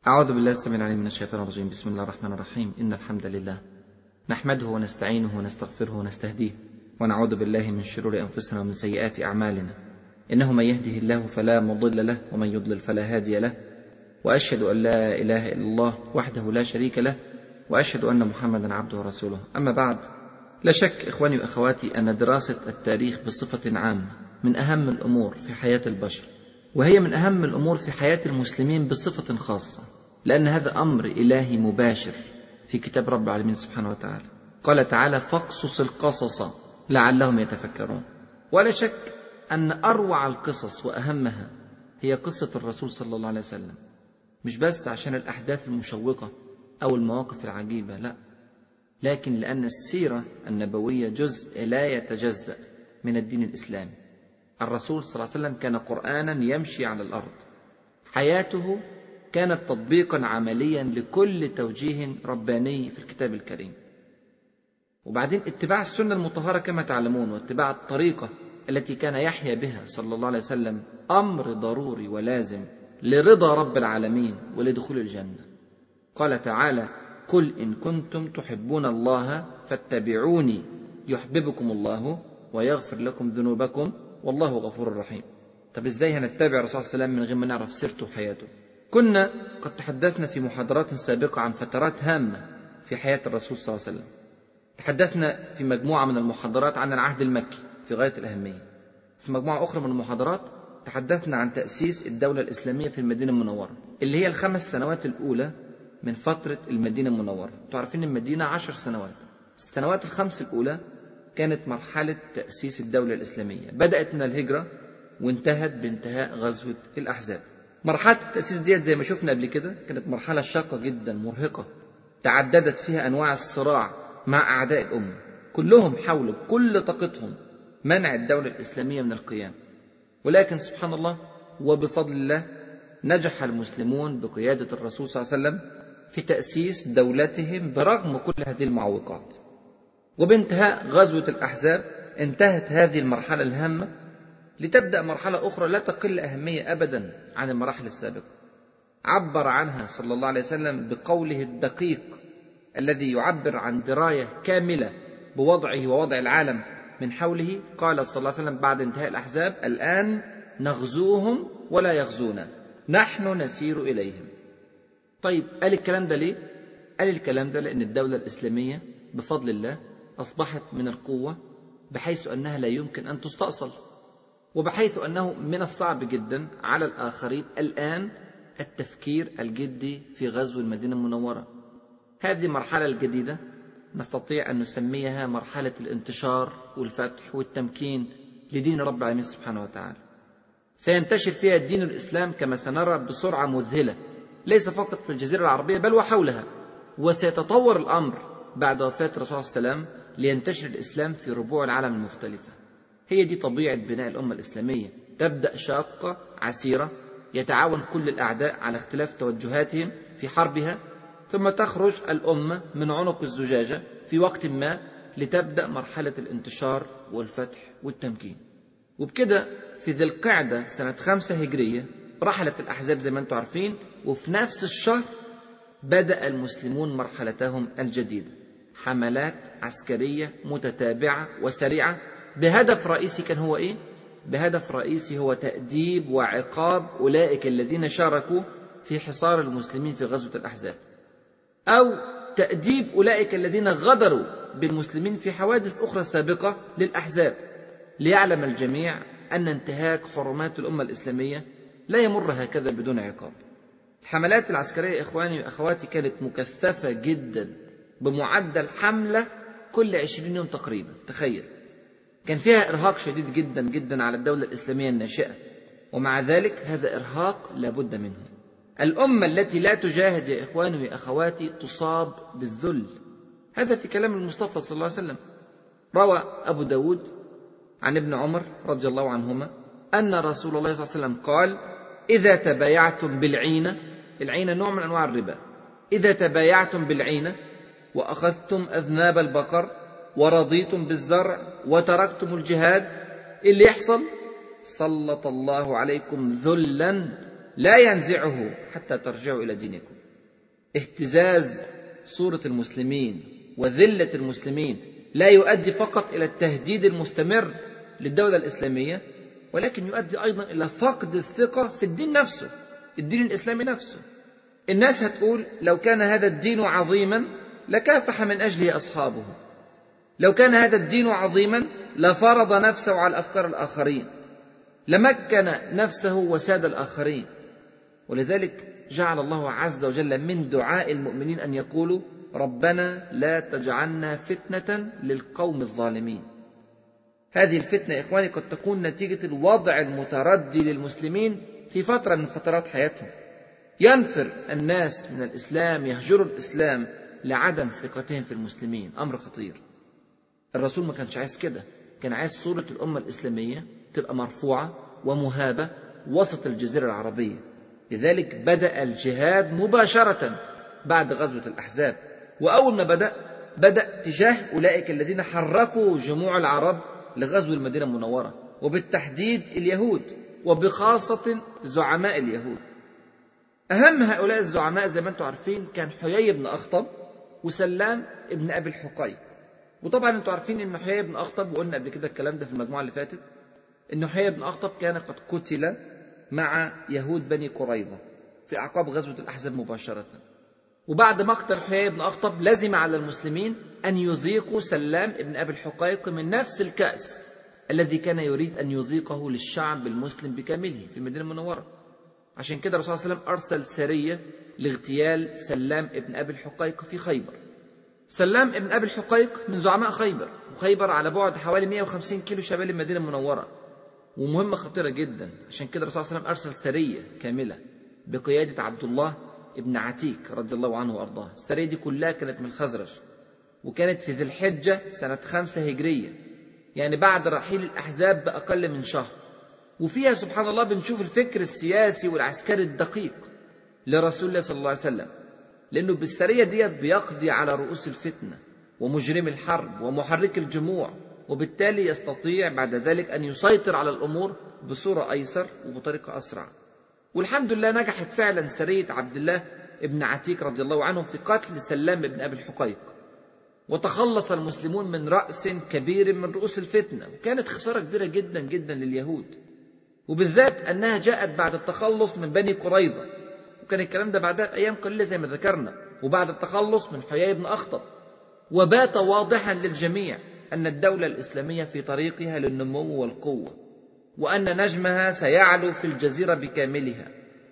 أعوذ بالله السميع العليم من الشيطان الرجيم. بسم الله الرحمن الرحيم. إن الحمد لله نحمده ونستعينه ونستغفره ونستهديه ونعوذ بالله من شرور أنفسنا ومن سيئات أعمالنا. إنه من يهده الله فلا مضل له ومن يضلل فلا هادي له، وأشهد أن لا إله إلا الله وحده لا شريك له، وأشهد أن محمدا عبده ورسوله. أما بعد، لا شك إخواني وأخواتي أن دراسة التاريخ بصفة عامة من أهم الأمور في حياة البشر، وهي من أهم الأمور في حياة المسلمين بصفة خاصة، لأن هذا أمر إلهي مباشر في كتاب رب العالمين سبحانه وتعالى. قال تعالى: فاقصص القصص لعلهم يتفكرون. ولا شك أن أروع القصص وأهمها هي قصة الرسول صلى الله عليه وسلم، مش بس عشان الأحداث المشوقة أو المواقف العجيبة، لا، لكن لأن السيرة النبوية جزء لا يتجزأ من الدين الإسلامي. الرسول صلى الله عليه وسلم كان قرآنا يمشي على الأرض، حياته كانت تطبيقا عمليا لكل توجيه رباني في الكتاب الكريم. وبعدين اتباع السنة المطهرة كما تعلمون، واتباع الطريقة التي كان يحيا بها صلى الله عليه وسلم أمر ضروري ولازم لرضا رب العالمين ولدخول الجنة. قال تعالى: قل إن كنتم تحبون الله فاتبعوني يحببكم الله ويغفر لكم ذنوبكم والله غفور رحيم. طب ازاي هنتبع الرسول صلى الله عليه وسلم من غير ما نعرف سيرته وحياته؟ كنا قد تحدثنا في محاضرات سابقة عن فترات هامة في حياة الرسول صلى الله عليه وسلم. تحدثنا في مجموعة من المحاضرات عن العهد المكي في غاية الأهمية. في مجموعة أخرى من المحاضرات تحدثنا عن تأسيس الدولة الإسلامية في المدينة المنورة، اللي هي ال5 سنوات الأولى من فترة المدينة المنورة. تعرفين المدينة 10 سنوات، السنوات ال5 الأولى كانت مرحلة تأسيس الدولة الإسلامية، بدأت من الهجرة وانتهت بانتهاء غزوة الأحزاب. مرحلة التأسيس ديت زي ما شفنا قبل كده كانت مرحلة شاقة جدا مرهقة، تعددت فيها أنواع الصراع مع أعداء الأمة، كلهم حاولوا بكل طاقتهم منع الدولة الإسلامية من القيام. ولكن سبحان الله وبفضل الله نجح المسلمون بقيادة الرسول صلى الله عليه وسلم في تأسيس دولتهم برغم كل هذه المعوقات. وبانتهاء غزوة الأحزاب انتهت هذه المرحلة الهامة لتبدأ مرحلة أخرى لا تقل أهمية أبدا عن المراحل السابقة، عبر عنها صلى الله عليه وسلم بقوله الدقيق الذي يعبر عن دراية كاملة بوضعه ووضع العالم من حوله. قال صلى الله عليه وسلم بعد انتهاء الأحزاب: الآن نغزوهم ولا يغزونا، نحن نسير إليهم. طيب قال الكلام ده ليه؟ قال الكلام ده لأن الدولة الإسلامية بفضل الله أصبحت من القوة بحيث أنها لا يمكن أن تستأصل، وبحيث أنه من الصعب جدا على الآخرين الآن التفكير الجدي في غزو المدينة المنورة. هذه المرحلة الجديدة نستطيع أن نسميها مرحلة الانتشار والفتح والتمكين لدين رب العالمين سبحانه وتعالى. سينتشر فيها الدين الإسلام كما سنرى بسرعة مذهلة، ليس فقط في الجزيرة العربية بل وحولها. وسيتطور الأمر بعد وفاة الرسول صلى الله عليه وسلم لينتشر الإسلام في ربوع العالم المختلفة. هي دي طبيعة بناء الأمة الإسلامية، تبدأ شاقة عسيرة يتعاون كل الأعداء على اختلاف توجهاتهم في حربها، ثم تخرج الأمة من عنق الزجاجة في وقت ما لتبدأ مرحلة الانتشار والفتح والتمكين. وبكده في ذي القعدة سنة 5 هجرية رحلت الأحزاب زي ما انتم عارفين، وفي نفس الشهر بدأ المسلمون مرحلتهم الجديدة، حملات عسكرية متتابعة وسريعة بهدف رئيسي. كان هو إيه؟ بهدف رئيسي هو تأديب وعقاب أولئك الذين شاركوا في حصار المسلمين في غزوة الأحزاب، أو تأديب أولئك الذين غدروا بالمسلمين في حوادث أخرى سابقة للأحزاب، ليعلم الجميع أن انتهاك حرمات الأمة الإسلامية لا يمر هكذا بدون عقاب. الحملات العسكرية إخواني وأخواتي كانت مكثفة جدا بمعدل حملة كل 20 يوم تقريبا. تخيل، كان فيها إرهاق شديد جدا جدا على الدولة الإسلامية الناشئة، ومع ذلك هذا إرهاق لابد منه. الأمة التي لا تجاهد يا إخواني وأخواتي تصاب بالذل. هذا في كلام المصطفى صلى الله عليه وسلم. روى أبو داود عن ابن عمر رضي الله عنهما أن رسول الله صلى الله عليه وسلم قال: إذا تبايعتم بالعينة، العينة نوع من أنواع الربا، إذا تبايعتم بالعينة وأخذتم أذناب البقر ورضيتم بالزرع وتركتم الجهاد، اللي يحصل؟ سلط الله عليكم ذلا لا ينزعه حتى ترجعوا إلى دينكم. اهتزاز صورة المسلمين وذلة المسلمين لا يؤدي فقط إلى التهديد المستمر للدولة الإسلامية، ولكن يؤدي أيضا إلى فقد الثقة في الدين نفسه، الدين الإسلامي نفسه. الناس هتقول لو كان هذا الدين عظيما لكافح من أجله أصحابه، لو كان هذا الدين عظيما لفرض نفسه على أفكار الآخرين، لمكن نفسه وساد الآخرين. ولذلك جعل الله عز وجل من دعاء المؤمنين أن يقولوا ربنا لا تجعلنا فتنة للقوم الظالمين. هذه الفتنة يا إخواني قد تكون نتيجة الوضع المتردي للمسلمين في فترة من فترات حياتهم. ينفر الناس من الإسلام، يهجروا الإسلام لعدم ثقتهم في المسلمين. أمر خطير. الرسول ما كانش عايز كده، كان عايز صورة الأمة الإسلامية تبقى مرفوعة ومهابة وسط الجزيرة العربية. لذلك بدأ الجهاد مباشرة بعد غزوة الأحزاب. وأول ما بدأ تجاه أولئك الذين حركوا جموع العرب لغزو المدينة المنورة، وبالتحديد اليهود، وبخاصة زعماء اليهود. أهم هؤلاء الزعماء زي ما أنتم عارفين كان حيي بن أخطب وسلام ابن أبي الحقيق. وطبعا أنتم عارفين أن حيي بن أخطب، وقلنا قبل كده الكلام ده في المجموعة اللي فاتت، أن حيي بن أخطب كان قد قتل مع يهود بني قريظة في أعقاب غزوة الأحزاب مباشرة. وبعد مقتل حيي بن أخطب لزم على المسلمين أن يذيقوا سلام ابن أبي الحقيق من نفس الكأس الذي كان يريد أن يذيقه للشعب المسلم بكامله في المدينة المنورة. عشان كده الرسول صلى الله عليه وسلم أرسل سرية لاغتيال سلام ابن أبي الحقيق في خيبر. سلام ابن أبي الحقيق من زعماء خيبر، وخيبر على بعد حوالي 150 كيلو شمال المدينة المنورة، ومهمة خطيرة جدا. عشان كده الرسول صلى الله عليه وسلم أرسل سرية كاملة بقيادة عبد الله ابن عتيك رضي الله عنه وأرضاه. السرية دي كلها كانت من الخزرج، وكانت في ذي الحجة سنة 5 هجرية، يعني بعد رحيل الأحزاب بأقل من شهر. وفيها سبحان الله بنشوف الفكر السياسي والعسكري الدقيق لرسول الله صلى الله عليه وسلم، لأنه بالسرية ديت بيقضي على رؤوس الفتنة ومجرم الحرب ومحرك الجموع، وبالتالي يستطيع بعد ذلك أن يسيطر على الأمور بصورة أيسر وبطريقة أسرع. والحمد لله نجحت فعلا سرية عبد الله ابن عتيك رضي الله عنه في قتل سلام ابن أبي الحقيق، وتخلص المسلمون من رأس كبير من رؤوس الفتنة. وكانت خسارة كبيرة جدا جدا لليهود، وبالذات أنها جاءت بعد التخلص من بني قريظة، وكان الكلام ده بعدها أيام قليلة زي ما ذكرنا، وبعد التخلص من حيي بن أخطب. وبات واضحا للجميع أن الدولة الإسلامية في طريقها للنمو والقوة، وأن نجمها سيعلو في الجزيرة بكاملها.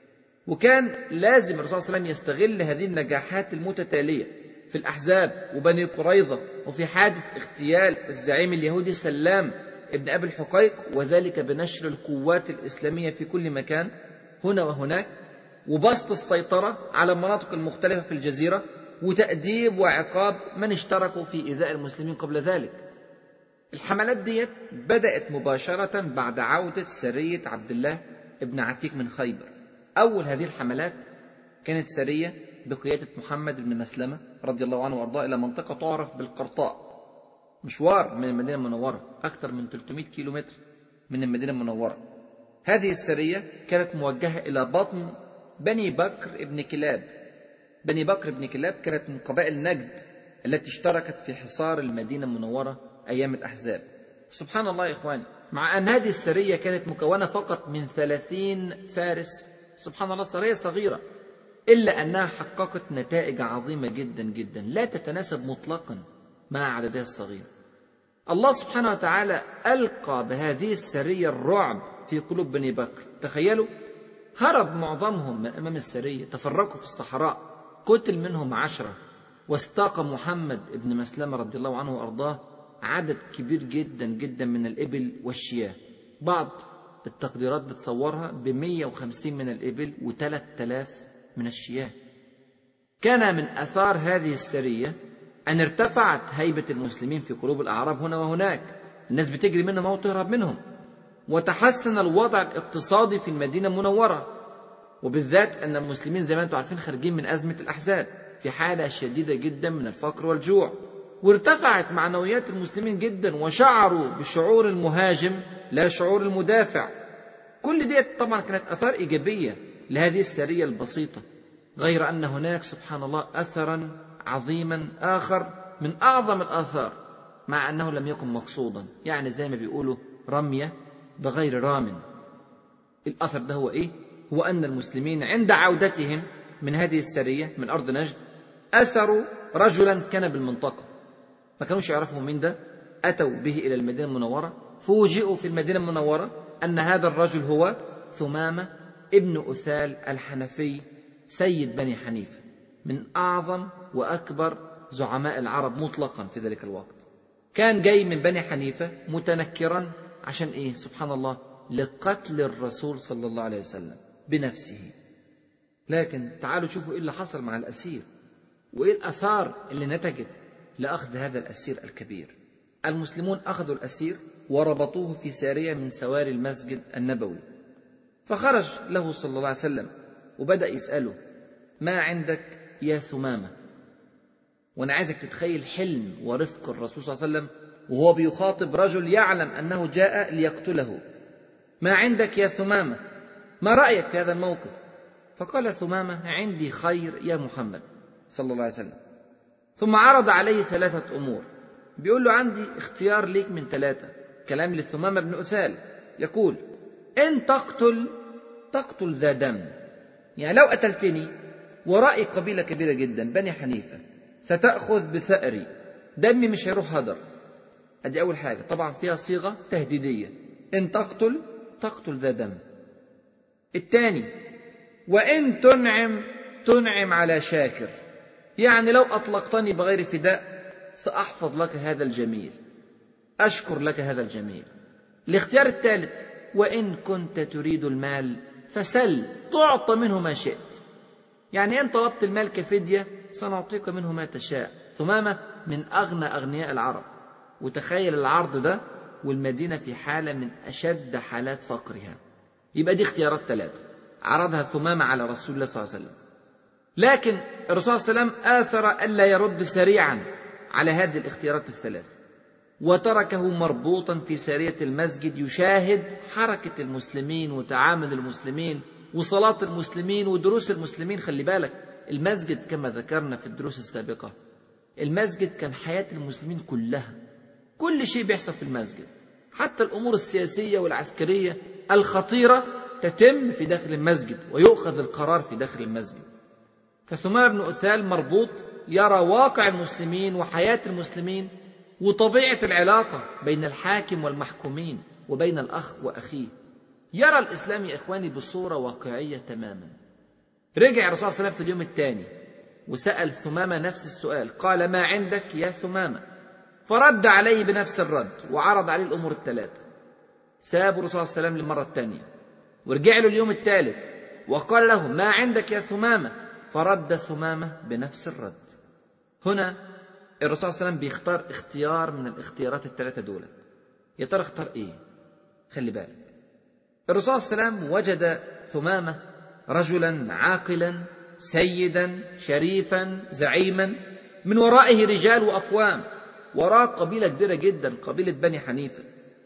وكان لازم الرسول صلى الله عليه وسلم يستغل هذه النجاحات المتتالية في الأحزاب وبني قريظة، وفي حادث اغتيال الزعيم اليهودي سلام ابن أبي الحقيق، وذلك بنشر القوات الإسلامية في كل مكان هنا وهناك، وبسط السيطرة على المناطق المختلفة في الجزيرة، وتأديب وعقاب من اشتركوا في إيذاء المسلمين قبل ذلك. الحملات ديت بدأت مباشرة بعد عودة سرية عبد الله ابن عتيك من خيبر. أول هذه الحملات كانت سرية بقيادة محمد بن مسلمة رضي الله عنه وأرضاه إلى منطقة تعرف بالقرطاء، مشوار من المدينة المنورة أكثر من 300 كيلومتر من المدينة المنورة. هذه السرية كانت موجهة إلى بطن بني بكر ابن كلاب. بني بكر ابن كلاب كانت من قبائل نجد التي اشتركت في حصار المدينة المنورة أيام الأحزاب. سبحان الله يا إخواني، مع أن هذه السرية كانت مكونة فقط من 30 فارس، سبحان الله سرية صغيرة، إلا أنها حققت نتائج عظيمة جدا جدا لا تتناسب مطلقا مع عددها الصغير. الله سبحانه وتعالى ألقى بهذه السرية الرعب في قلوب بني بكر. تخيلوا، هرب معظمهم من أمام السرية، تفرقوا في الصحراء، قتل منهم 10، واستاق محمد بن مسلمة رضي الله عنه وأرضاه عدد كبير جدا جدا من الإبل والشياه. بعض التقديرات بتصورها ب150 من الإبل و3000 من الشياه. كان من أثار هذه السرية أن ارتفعت هيبة المسلمين في قلوب الأعراب هنا وهناك، الناس بتجري منهم أو تهرب منهم، وتحسن الوضع الاقتصادي في المدينة المنورة، وبالذات أن المسلمين زي ما أنتم عارفين خارجين من أزمة الأحزاب في حالة شديدة جدا من الفقر والجوع، وارتفعت معنويات المسلمين جدا، وشعروا بشعور المهاجم لا شعور المدافع. كل دي طبعا كانت أثار إيجابية لهذه السرية البسيطة، غير أن هناك سبحان الله أثرا عظيما آخر من أعظم الآثار، مع أنه لم يكن مقصودا، يعني زي ما بيقولوا رمية بغير رام. الأثر ده هو إيه؟ هو أن المسلمين عند عودتهم من هذه السرية من أرض نجد أسروا رجلا كان بالمنطقة، ما كانوش يعرفوا مين ده، أتوا به إلى المدينة المنورة، فوجئوا في المدينة المنورة أن هذا الرجل هو ثمامة ابن أثال الحنفي سيد بني حنيفة، من أعظم وأكبر زعماء العرب مطلقا في ذلك الوقت. كان جاي من بني حنيفة متنكرا عشان إيه؟ سبحان الله، لقتل الرسول صلى الله عليه وسلم بنفسه. لكن تعالوا شوفوا إيه اللي حصل مع الأسير، وإيه الآثار اللي نتجت لأخذ هذا الأسير الكبير. المسلمون أخذوا الأسير وربطوه في سارية من سواري المسجد النبوي، فخرج له صلى الله عليه وسلم وبدأ يسأله: ما عندك يا ثمامة؟ وأنا عايزك تتخيل حلم ورفق الرسول صلى الله عليه وسلم وهو بيخاطب رجل يعلم أنه جاء ليقتله. ما عندك يا ثمامة؟ ما رأيك في هذا الموقف؟ فقال ثمامة: عندي خير يا محمد صلى الله عليه وسلم. ثم عرض عليه 3 أمور، بيقول له: عندي اختيار ليك من 3، كلام للثمامة بن أثال، يقول: إن تقتل ذا دم، يعني لو قتلتني ورائي قبيلة كبيرة جدا بني حنيفة ستأخذ بثأري، دمي مش هيروح هدر. أدي أول حاجة، طبعا فيها صيغة تهديدية، إن تقتل ذا دم. الثاني: وإن تنعم على شاكر، يعني لو أطلقتني بغير فداء سأحفظ لك هذا الجميل، أشكر لك هذا الجميل. الاختيار الثالث: وإن كنت تريد المال فسل تعطى منه ما شئت، يعني إن طلبت المال كفدية سنعطيك منه ما تشاء. ثمامة من أغنى أغنياء العرب، وتخيل العرض ده والمدينة في حالة من أشد حالات فقرها. يبقى دي اختيارات 3 عرضها ثمامة على رسول الله صلى الله عليه وسلم، لكن الرسول صلى الله عليه وسلم آثر ألا يرد سريعا على هذه الاختيارات ال3، وتركه مربوطا في سارية المسجد يشاهد حركة المسلمين وتعامل المسلمين وصلاة المسلمين ودروس المسلمين. خلي بالك، المسجد كما ذكرنا في الدروس السابقة، المسجد كان حياة المسلمين كلها، كل شيء بيحصل في المسجد، حتى الأمور السياسية والعسكرية الخطيرة تتم في داخل المسجد ويؤخذ القرار في داخل المسجد. فثمامة بن أثال مربوط يرى واقع المسلمين وحياة المسلمين وطبيعة العلاقة بين الحاكم والمحكومين وبين الأخ وأخيه، يرى الإسلام يا إخواني بصورة واقعية تماما. رجع الرسول صلى الله عليه وسلم في اليوم الثاني وسأل ثمامة نفس السؤال، قال: ما عندك يا ثمامة؟ فرد عليه بنفس الرد وعرض عليه الأمور ال3. ساب الرسول صلى الله عليه وسلم للمرة الثانية ورجع له اليوم الثالث وقال له: ما عندك يا ثمامة؟ فرد ثمامة بنفس الرد. هنا الرسول صلى الله عليه وسلم بيختار اختيار من الاختيارات ال3 دول. يا ترى اختار ايه؟ خلي بالك، الرسول صلى الله عليه وسلم وجد ثمامة رجلا عاقلا سيدا شريفا زعيما، من ورائه رجال وأقوام، وراء قبيلة كبيرة جدا، قبيلة بني حنيفة.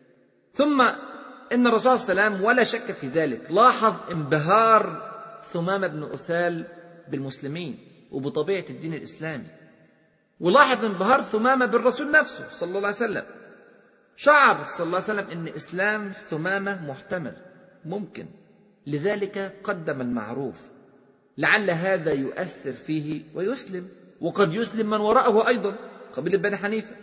ثم إن الرسول صلى الله عليه وسلم ولا شك في ذلك لاحظ انبهار ثمامة بن أثال بالمسلمين وبطبيعة الدين الإسلامي، ولاحظ انبهار ثمامة بالرسول نفسه صلى الله عليه وسلم. شعر صلى الله عليه وسلم أن إسلام ثمامة محتمل ممكن، لذلك قدم المعروف لعل هذا يؤثر فيه ويسلم، وقد يسلم من وراءه أيضا قبيلة بني حنيفة.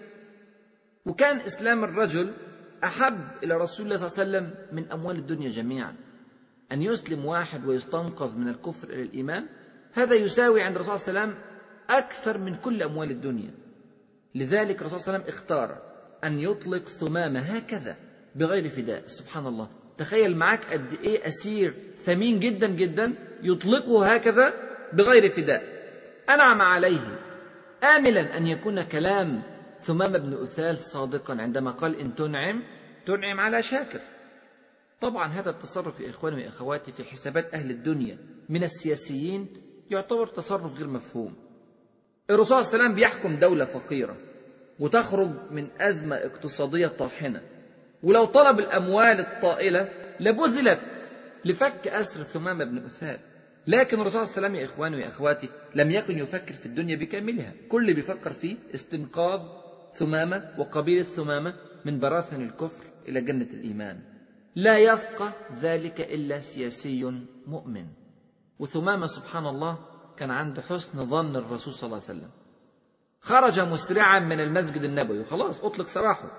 وكان إسلام الرجل أحب إلى رسول الله صلى الله عليه وسلم من أموال الدنيا جميعا. أن يسلم واحد ويستنقذ من الكفر إلى الإيمان، هذا يساوي عند الرسول صلى الله عليه وسلم أكثر من كل أموال الدنيا. لذلك الرسول صلى الله عليه وسلم اختار أن يطلق ثمامة هكذا بغير فداء. سبحان الله، تخيل معك قد إيه أسير ثمين جدا جدا يطلقه هكذا بغير فداء، أنعم عليه، آملا أن يكون كلام ثمامة بن أثال صادقا عندما قال: إن تنعم على شاكر. طبعا هذا التصرف يا إخواني وأخواتي في حسابات أهل الدنيا من السياسيين يعتبر تصرف غير مفهوم. الرسول صلى الله عليه وسلم بيحكم دولة فقيرة وتخرج من أزمة اقتصادية طاحنة، ولو طلب الأموال الطائلة لبذلت لفك أسر ثمامة بن أثال. لكن الرسول صلى الله عليه وسلم يا إخواني ويا أخواتي لم يكن يفكر في الدنيا بكاملها، كل اللي بيفكر فيه استنقاذ ثمامة وقبيلة ثمامة من براثن الكفر إلى جنة الإيمان. لا يفقه ذلك إلا سياسي مؤمن. وثمامة سبحان الله كان عنده حسن ظن الرسول صلى الله عليه وسلم. خرج مسرعا من المسجد النبوي وخلاص أطلق سراحه،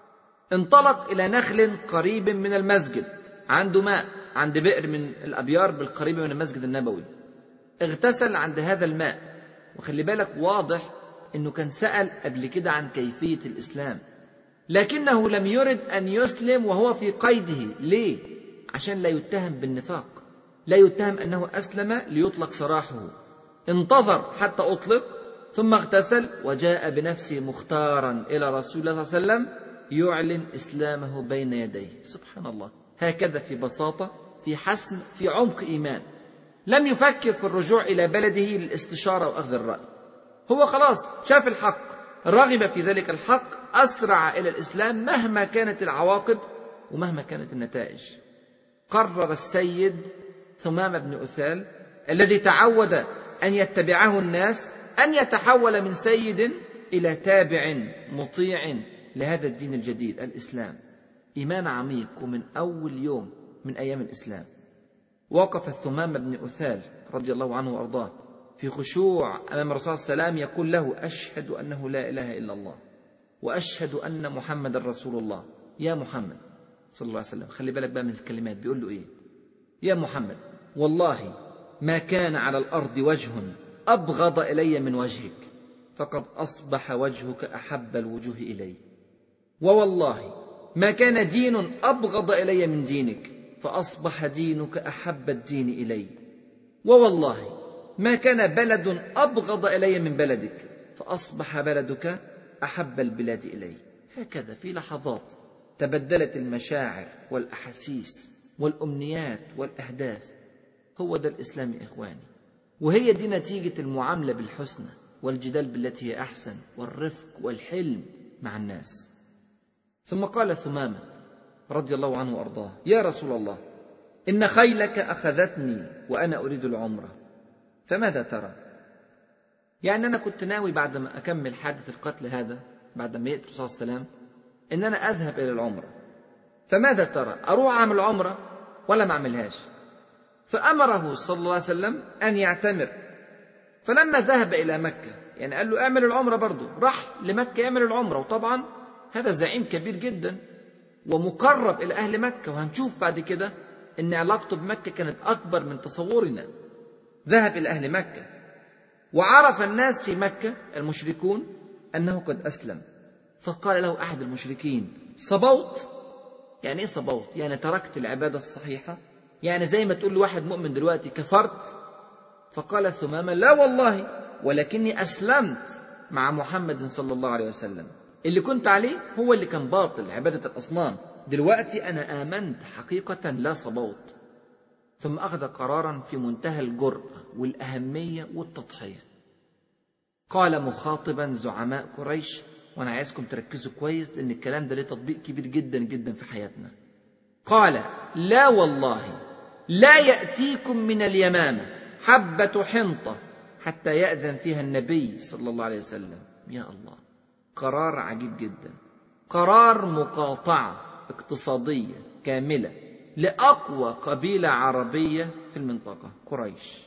انطلق إلى نخل قريب من المسجد، عنده ماء عند بئر من الأبيار بالقريب من المسجد النبوي، اغتسل عند هذا الماء. وخلي بالك واضح أنه كان سأل قبل كده عن كيفية الإسلام، لكنه لم يرد أن يسلم وهو في قيده. ليه؟ عشان لا يتهم بالنفاق، لا يتهم أنه أسلم ليطلق سراحه. انتظر حتى أطلق ثم اغتسل وجاء بنفسه مختارا إلى رسول الله صلى الله عليه وسلم يعلن إسلامه بين يديه. سبحان الله، هكذا في بساطة، في حسم، في عمق إيمان. لم يفكر في الرجوع إلى بلده للاستشارة وأخذ الرأي، هو خلاص شاف الحق، رغب في ذلك الحق، أسرع إلى الإسلام مهما كانت العواقب ومهما كانت النتائج. قرر السيد ثمامة بن أثال الذي تعود أن يتبعه الناس أن يتحول من سيد إلى تابع مطيع لهذا الدين الجديد الإسلام. إيمان عميق، ومن أول يوم من أيام الإسلام وقف الثمامة بن أثال رضي الله عنه وأرضاه في خشوع أمام الرسول صلى الله عليه وسلم يقول له: أشهد أنه لا إله إلا الله وأشهد أن محمد رسول الله. يا محمد صلى الله عليه وسلم، خلي بالك بقى من الكلمات، بيقول له إيه؟ يا محمد والله ما كان على الأرض وجه أبغض إلي من وجهك، فقد أصبح وجهك أحب الوجوه إلي، ووالله ما كان دين أبغض إلي من دينك، فأصبح دينك أحب الدين إلي، ووالله ما كان بلد أبغض إلي من بلدك، فأصبح بلدك أحب البلاد إلي. هكذا في لحظات تبدلت المشاعر والأحاسيس والأمنيات والأهداف. هو ده الإسلام يا إخواني، وهي دي نتيجة المعاملة بالحسنى والجدال بالتي هي أحسن والرفق والحلم مع الناس. ثم قال ثمامة رضي الله عنه وأرضاه: يا رسول الله، إن خيلك أخذتني وأنا أريد العمرة، فماذا ترى؟ يعني أنا كنت ناوي بعد ما أكمل حادث القتل هذا، بعد ما يأتي الرسول صلى الله عليه وسلم، إن أنا أذهب إلى العمرة، فماذا ترى؟ أروح أعمل عمرة ولا ما أعملهاش؟ فأمره صلى الله عليه وسلم أن يعتمر. فلما ذهب إلى مكة، يعني قال له اعمل العمرة برضو، راح لمكة يعمل العمرة. وطبعا هذا زعيم كبير جدا ومقرب إلى أهل مكة، وهنشوف بعد كده إن علاقته بمكة كانت أكبر من تصورنا. ذهب إلى أهل مكة وعرف الناس في مكة المشركون أنه قد أسلم، فقال له أحد المشركين: صبوت؟ يعني إيه صبوت؟ يعني تركت العبادة الصحيحة، يعني زي ما تقول لواحد مؤمن دلوقتي كفرت. فقال ثمامة: لا والله، ولكني أسلمت مع محمد صلى الله عليه وسلم، اللي كنت عليه هو اللي كان باطل، عبادة الأصنام، دلوقتي أنا آمنت حقيقة لا صبوت. ثم أخذ قرارا في منتهى الجرأة والأهمية والتضحية. قال مخاطبا زعماء قريش، وأنا عايزكم تركزوا كويس لأن الكلام ده له تطبيق كبير جدا جدا في حياتنا. قال: لا والله لا يأتيكم من اليمامة حبة حنطة حتى يأذن فيها النبي صلى الله عليه وسلم. يا الله، قرار عجيب جدا، قرار مقاطعة اقتصادية كاملة لأقوى قبيلة عربية في المنطقة، قريش.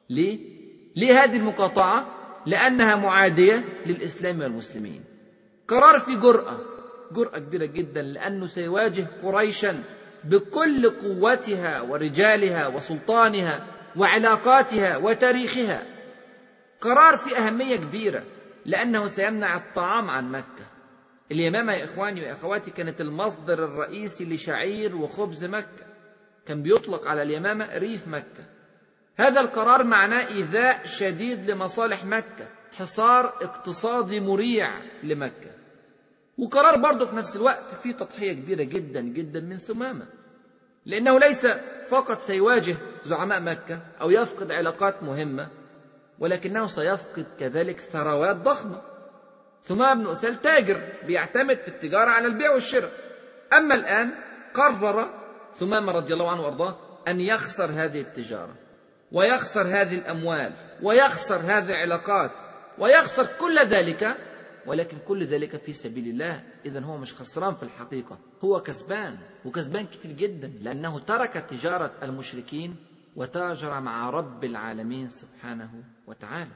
ليه هذه المقاطعة؟ لأنها معادية للإسلام والمسلمين. قرار في جرأة كبيرة جدا، لأنه سيواجه قريشا بكل قوتها ورجالها وسلطانها وعلاقاتها وتاريخها. قرار في أهمية كبيرة، لأنه سيمنع الطعام عن مكة. اليمامة يا إخواني وأخواتي كانت المصدر الرئيسي لشعير وخبز مكة، كان بيطلق على اليمامة ريف مكة. هذا القرار معناه إيذاء شديد لمصالح مكة، حصار اقتصادي مريع لمكة. وقرار برضه في نفس الوقت فيه تضحية كبيرة جدا جدا من ثمامة، لأنه ليس فقط سيواجه زعماء مكة أو يفقد علاقات مهمة، ولكنه سيفقد كذلك ثروات ضخمة. ثمامة بن أثال تاجر بيعتمد في التجارة على البيع والشراء، أما الآن قرر ثمامة رضي الله عنه وأرضاه أن يخسر هذه التجارة. ويخسر هذه الأموال ويخسر هذه العلاقات ويخسر كل ذلك، ولكن كل ذلك في سبيل الله. إذن هو مش خسران في الحقيقة، هو كسبان، وكسبان كتير جدا، لأنه ترك تجارة المشركين وتاجر مع رب العالمين سبحانه وتعالى.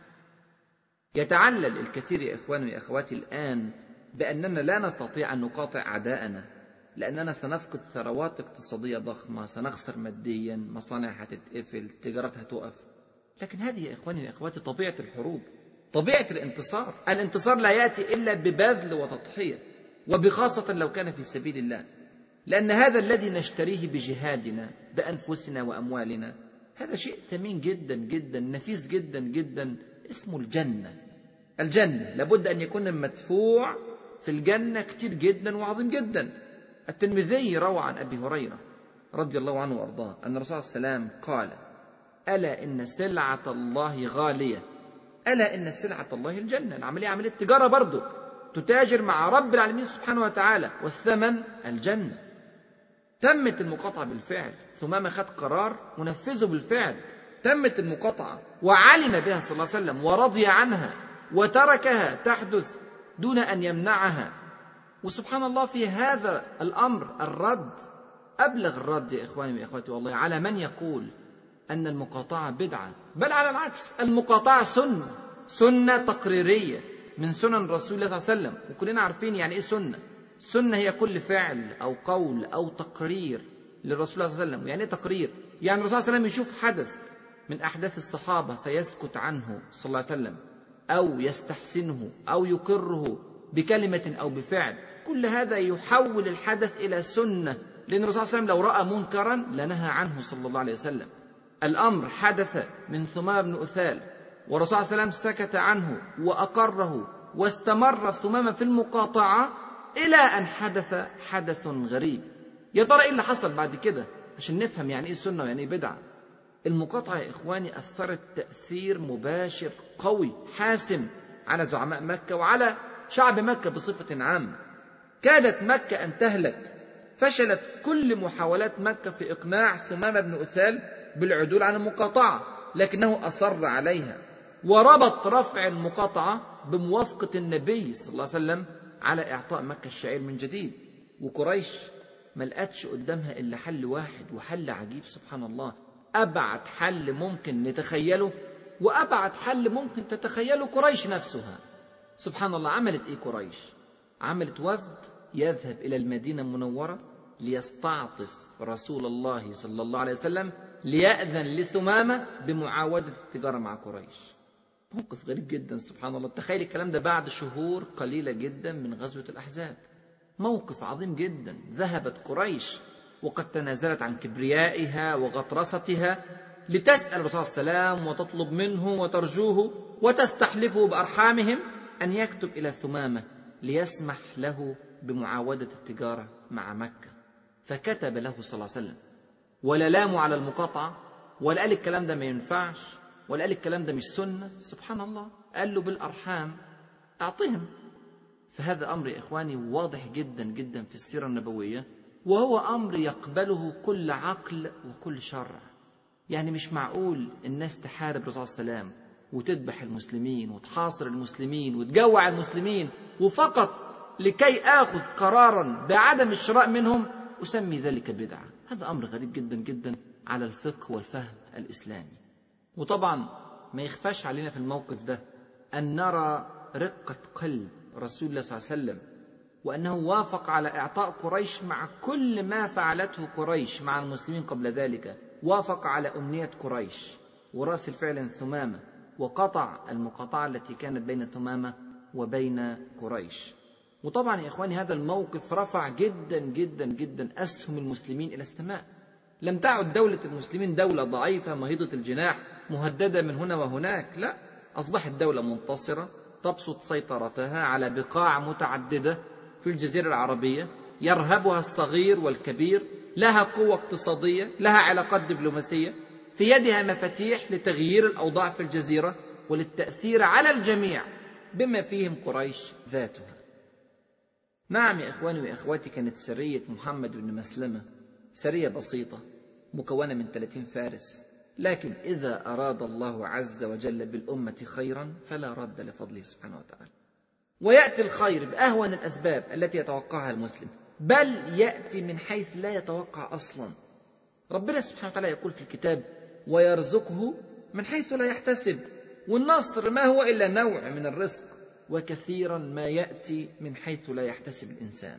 يتعلل الكثير يا إخواني وأخواتي الآن بأننا لا نستطيع أن نقاطع أعداءنا، لأننا سنفقد ثروات اقتصادية ضخمة، سنخسر ماديا، مصانع هتتقفل، تجارات هتقف. لكن هذه يا إخواني وأخواتي طبيعة الحروب، طبيعة الانتصار. الانتصار لا يأتي إلا ببذل وتضحية، وبخاصة لو كان في سبيل الله، لأن هذا الذي نشتريه بجهادنا بأنفسنا وأموالنا هذا شيء ثمين جدا جدا، نفيس جدا جدا، اسمه الجنة. الجنة لابد أن يكون المدفوع في الجنة كتير جدا وعظيم جدا. الترمذي روى عن أبي هريرة رضي الله عنه وأرضاه أن الرسول صلى الله عليه وسلم قال: ألا إن سلعة الله غالية، ألا إن سلعة الله الجنة. العملية عملية تجارة برضو، تتاجر مع رب العالمين سبحانه وتعالى، والثمن الجنة. تمت المقاطعة بالفعل، ثمامة خد قرار ونفذه بالفعل. تمت المقاطعة وعلم بها صلى الله عليه وسلم ورضي عنها وتركها تحدث دون أن يمنعها. وسبحان الله في هذا الأمر الرد، أبلغ الرد يا إخواني وإخواتي والله على من يقول أن المقاطعة بدعة، بل على العكس، المقاطعة سنة تقريرية من سنن رسول الله صلى الله عليه وسلم. وكلنا عارفين يعني إيه سنة. السنة هي كل فعل أو قول أو تقرير للرسول صلى الله عليه وسلم. يعني إيه تقرير؟ يعني الرسول صلى الله عليه وسلم يشوف حدث من أحداث الصحابة فيسكت عنه صلى الله عليه وسلم، أو يستحسنه أو يقره بكلمة أو بفعل. كل هذا يحول الحدث إلى سنة، لأن الرسول صلى الله عليه وسلم لو رأى منكرا لنهى عنه صلى الله عليه وسلم. الأمر حدث من ثمامة بن أثال، والرسول صلى الله عليه وسلم سكت عنه وأقره، واستمر ثمامة في المقاطعة إلى أن حدث حدث غريب. يا ترى إيه اللي حصل بعد كده عشان نفهم يعني إيه سنة ويعني إيه بدعة؟ المقاطعة يا إخواني أثرت تأثير مباشر قوي حاسم على زعماء مكة وعلى شعب مكة بصفة عامة. كادت مكة أن تهلك. فشلت كل محاولات مكة في إقناع ثمامة بن أثال بالعدول عن المقاطعة، لكنه أصر عليها، وربط رفع المقاطعة بموافقة النبي صلى الله عليه وسلم على إعطاء مكة الشعير من جديد. وقريش ما لقتش قدامها إلا حل واحد، وحل عجيب سبحان الله، أبعد حل ممكن نتخيله وأبعد حل ممكن تتخيله قريش نفسها. سبحان الله، عملت إيه قريش؟ عملت وفد يذهب إلى المدينة المنورة ليستعطف رسول الله صلى الله عليه وسلم ليأذن لثمامة بمعاودة التجارة مع قريش. موقف غريب جدا سبحان الله. تخيل الكلام ده بعد شهور قليلة جدا من غزوة الأحزاب. موقف عظيم جدا. ذهبت قريش وقد تنازلت عن كبريائها وغطرستها لتسأل الرسول صلى الله عليه وسلم وتطلب منه وترجوه وتستحلفه بأرحامهم أن يكتب إلى ثمامة ليسمح له بمعاودة التجارة مع مكة. فكتب له صلى الله عليه وسلم، ولا لاموا على المقاطعة، ولا قال الكلام ده ما ينفعش، ولا قال الكلام ده مش سنة. سبحان الله، قال له بالأرحام أعطيهم. فهذا أمر يا إخواني واضح جدا جدا في السيرة النبوية، وهو أمر يقبله كل عقل وكل شرع. يعني مش معقول الناس تحارب الرسول صلى الله عليه وسلم وتذبح المسلمين وتحاصر المسلمين وتجوع المسلمين وفقط لكي آخذ قرارا بعدم الشراء منهم أسمي ذلك بدعة. هذا أمر غريب جدا جدا على الفقه والفهم الإسلامي. وطبعا ما يخفاش علينا في الموقف ده أن نرى رقة قلب رسول الله صلى الله عليه وسلم، وأنه وافق على إعطاء قريش مع كل ما فعلته قريش مع المسلمين قبل ذلك. وافق على أمنية قريش ورأس الفعل ثمامة، وقطع المقاطعة التي كانت بين ثمامة وبين قريش. وطبعا يا إخواني هذا الموقف رفع جدا جدا جدا أسهم المسلمين إلى السماء. لم تعد دولة المسلمين دولة ضعيفة مهيضة الجناح مهددة من هنا وهناك، لا، أصبحت دولة منتصرة تبسط سيطرتها على بقاع متعددة في الجزيرة العربية، يرهبها الصغير والكبير، لها قوة اقتصادية، لها علاقات دبلوماسية، في يدها مفاتيح لتغيير الأوضاع في الجزيرة وللتأثير على الجميع بما فيهم قريش ذاتها. نعم يا إخواني وإخواتي، كانت سرية محمد بن مسلمة سرية بسيطة مكونة من 30 فارس، لكن إذا أراد الله عز وجل بالأمة خيرا فلا رد لفضله سبحانه وتعالى. ويأتي الخير بأهون الأسباب التي يتوقعها المسلم، بل يأتي من حيث لا يتوقع أصلا. ربنا سبحانه وتعالى يقول في الكتاب: ويرزقه من حيث لا يحتسب. والنصر ما هو إلا نوع من الرزق، وكثيرا ما يأتي من حيث لا يحتسب الإنسان.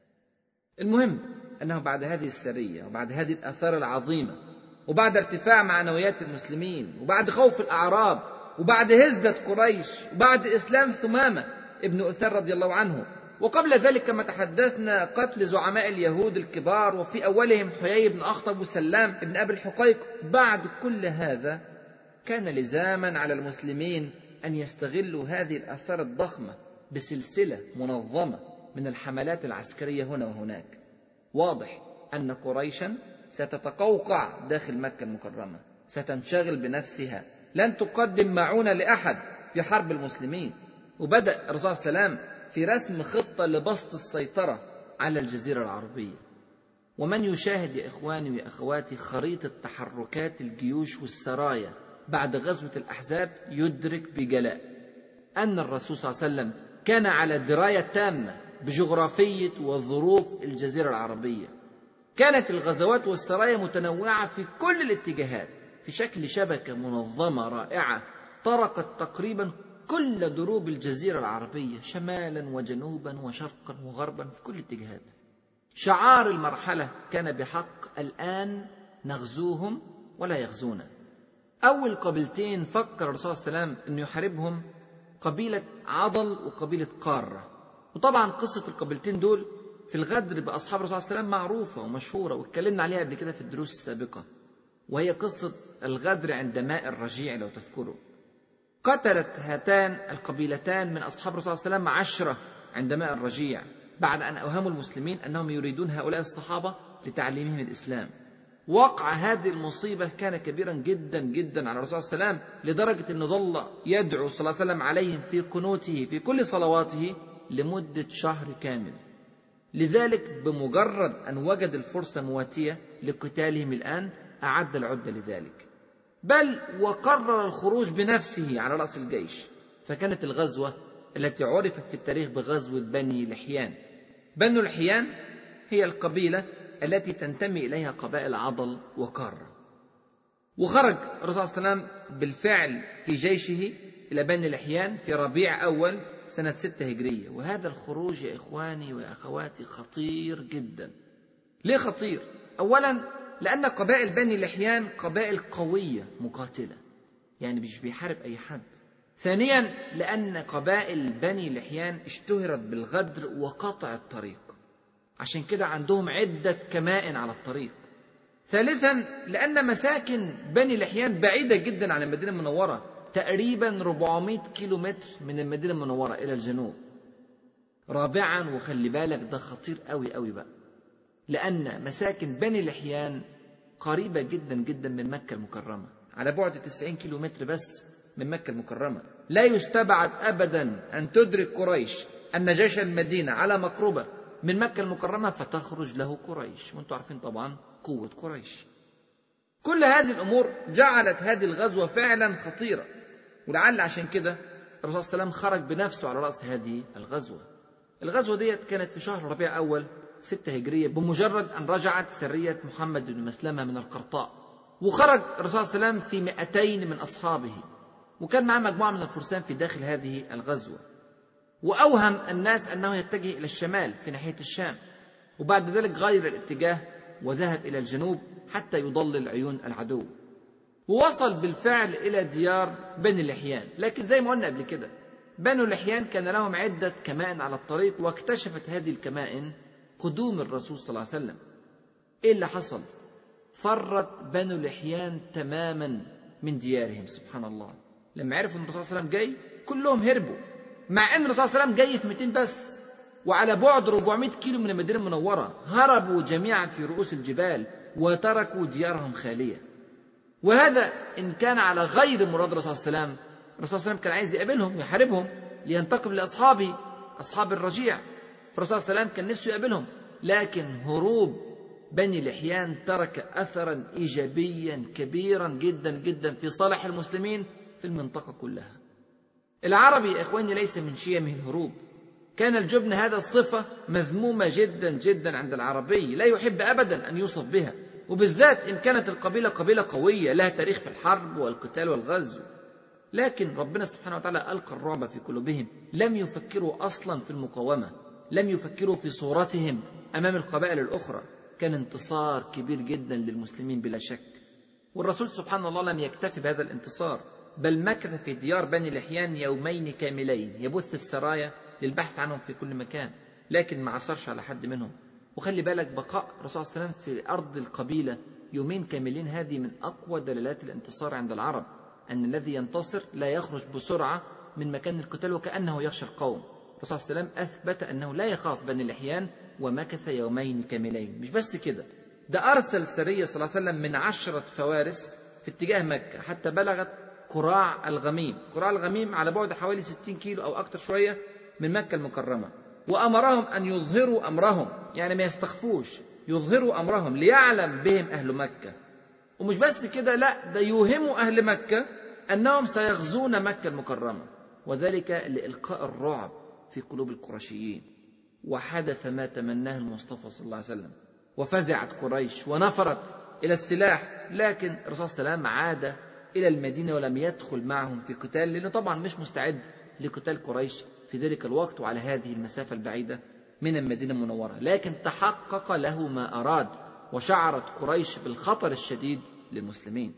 المهم أنه بعد هذه السرية وبعد هذه الآثار العظيمة وبعد ارتفاع معنويات المسلمين وبعد خوف الأعراب وبعد هزة قريش وبعد إسلام ثمامة ابن أثار رضي الله عنه، وقبل ذلك كما تحدثنا قتل زعماء اليهود الكبار وفي أولهم حيي بن أخطب وسلام ابن أبي الحقيق، بعد كل هذا كان لزاما على المسلمين أن يستغلوا هذه الآثار الضخمة بسلسلة منظمة من الحملات العسكرية هنا وهناك. واضح أن قريشا ستتقوقع داخل مكة المكرمة، ستنشغل بنفسها، لن تقدم معونة لأحد في حرب المسلمين. وبدأ الرسول صلى الله عليه وسلم في رسم خطة لبسط السيطرة على الجزيرة العربية. ومن يشاهد يا إخواني وأخواتي خريطة تحركات الجيوش والسرايا بعد غزوة الأحزاب يدرك بجلاء أن الرسول صلى الله عليه وسلم كان على دراية تامة بجغرافية وظروف الجزيرة العربية. كانت الغزوات والسرايا متنوعة في كل الاتجاهات في شكل شبكة منظمة رائعة طرقت تقريبا كل دروب الجزيرة العربية شمالا وجنوبا وشرقا وغربا في كل الاتجاهات. شعار المرحلة كان بحق: الآن نغزوهم ولا يغزونا. أول قبيلتين فكر الرسول صلى الله عليه وسلم أن يحاربهم قبيلة عضل وقبيلة قارة. وطبعا قصة القبيلتين دول في الغدر بأصحاب الرسول صلى الله عليه وسلم معروفة ومشهورة واتكلمنا عليها قبل كده في الدروس السابقة، وهي قصة الغدر عند ماء الرجيع لو تذكروا. قتلت هاتان القبيلتان من أصحاب الرسول صلى الله عليه وسلم 10 عند ماء الرجيع بعد أن أوهموا المسلمين أنهم يريدون هؤلاء الصحابة لتعليمهم الإسلام. وقع هذه المصيبة كان كبيرا جدا جدا على الرسول صلى الله عليه وسلم، لدرجة أنه ظل يدعو صلى الله عليه وسلم عليهم في قنوته في كل صلواته لمدة شهر كامل. لذلك بمجرد أن وجد الفرصة مواتية لقتالهم الآن أعد العدة لذلك، بل وقرر الخروج بنفسه على رأس الجيش. فكانت الغزوة التي عرفت في التاريخ بغزوة بني لحيان. بنو لحيان هي القبيلة التي تنتمي إليها قبائل عضل وقارة. وخرج الرسول صلى الله عليه وسلم بالفعل في جيشه إلى بني لحيان في ربيع أول سنة 6 هجرية. وهذا الخروج يا إخواني وأخواتي خطير جدا. ليه خطير؟ أولا لأن قبائل بني لحيان قبائل قوية مقاتلة، يعني مش بيحارب أي حد. ثانيا لأن قبائل بني لحيان اشتهرت بالغدر وقطع الطريق، عشان كده عندهم عدة كمائن على الطريق. ثالثا لأن مساكن بني لحيان بعيدة جدا عن المدينة المنورة، تقريبا 400 كيلومتر من المدينة المنورة إلى الجنوب. رابعا وخلي بالك ده خطير قوي قوي بقى، لأن مساكن بني لحيان قريبة جدا جدا من مكة المكرمة، على بعد 90 كيلومتر بس من مكة المكرمة. لا يستبعد أبدا أن تدرك قريش أن جيش المدينة على مقربة من مكة المكرمة فتخرج له قريش، وانتم عارفين طبعا قوة قريش. كل هذه الأمور جعلت هذه الغزوة فعلا خطيرة، ولعل عشان كده الرسول صلى الله عليه وسلم خرج بنفسه على رأس هذه الغزوة. الغزوة ديت كانت في شهر ربيع أول 6 هجرية، بمجرد أن رجعت سرية محمد بن مسلمة من القرطاء. وخرج الرسول صلى الله عليه وسلم في 200 من أصحابه، وكان معه مجموعة من الفرسان في داخل هذه الغزوة. وأوهم الناس أنه يتجه إلى الشمال في ناحية الشام، وبعد ذلك غير الاتجاه وذهب إلى الجنوب حتى يضلل عيون العدو. ووصل بالفعل إلى ديار بني لحيان. لكن زي ما قلنا قبل كده بنو لحيان كان لهم عدة كمائن على الطريق، واكتشفت هذه الكمائن قدوم الرسول صلى الله عليه وسلم. إيه اللي حصل؟ فرت بنو لحيان تماما من ديارهم. سبحان الله، لما عرفوا أن الرسول صلى الله عليه وسلم جاي كلهم هربوا، مع أن الرسول صلى الله عليه وسلم جاي في 200 بس وعلى بعد 400 كيلو من المدينة المنورة. هربوا جميعا في رؤوس الجبال وتركوا ديارهم خالية. وهذا إن كان على غير مراد الرسول صلى الله عليه وسلم. الرسول صلى الله عليه وسلم كان عايز يقابلهم ويحاربهم لينتقم لأصحابه أصحاب الرجيع، فالرسول صلى الله عليه وسلم كان نفسه يقابلهم، لكن هروب بني لحيان ترك أثرا إيجابيا كبيرا جدا جدا في صالح المسلمين في المنطقة كلها. العربي يا إخواني ليس من شيمه الهروب، كان الجبن هذا الصفة مذمومة جدا جدا عند العربي، لا يحب أبدا أن يوصف بها، وبالذات إن كانت القبيلة قبيلة قوية لها تاريخ في الحرب والقتال والغزو. لكن ربنا سبحانه وتعالى ألقى الرعب في قلوبهم، لم يفكروا أصلا في المقاومة، لم يفكروا في صورتهم أمام القبائل الأخرى. كان انتصار كبير جدا للمسلمين بلا شك. والرسول سبحان الله لم يكتفي بهذا الانتصار، بل مكث في ديار بني لحيان يومين كاملين يبث السرايا للبحث عنهم في كل مكان، لكن ما عثرش على حد منهم. وخلي بالك بقاء الرسول صلى الله عليه وسلم في أرض القبيلة يومين كاملين هذه من أقوى دلالات الانتصار عند العرب، أن الذي ينتصر لا يخرج بسرعة من مكان القتال وكأنه يخشى القوم. الرسول صلى الله عليه وسلم أثبت أنه لا يخاف بني لحيان ومكث يومين كاملين. مش بس كده، ده أرسل سرية صلى الله عليه وسلم من 10 فوارس في اتجاه مكة حتى بلغت قراع الغميم. قراع الغميم على بعد حوالي 60 كيلو أو أكثر شوية من مكة المكرمة، وأمرهم أن يظهروا أمرهم، يعني ما يستخفوش، يظهروا أمرهم ليعلم بهم أهل مكة. ومش بس كده، لا، ده يوهموا أهل مكة أنهم سيغزون مكة المكرمة، وذلك لإلقاء الرعب في قلوب القرشيين. وحدث ما تمناه المصطفى صلى الله عليه وسلم، وفزعت قريش ونفرت إلى السلاح، لكن الرسول صلى الله عليه وسلم عاد إلى المدينة ولم يدخل معهم في قتال، لأنه طبعا مش مستعد لقتال قريش في ذلك الوقت وعلى هذه المسافة البعيدة من المدينة المنورة. لكن تحقق له ما أراد، وشعرت قريش بالخطر الشديد للمسلمين.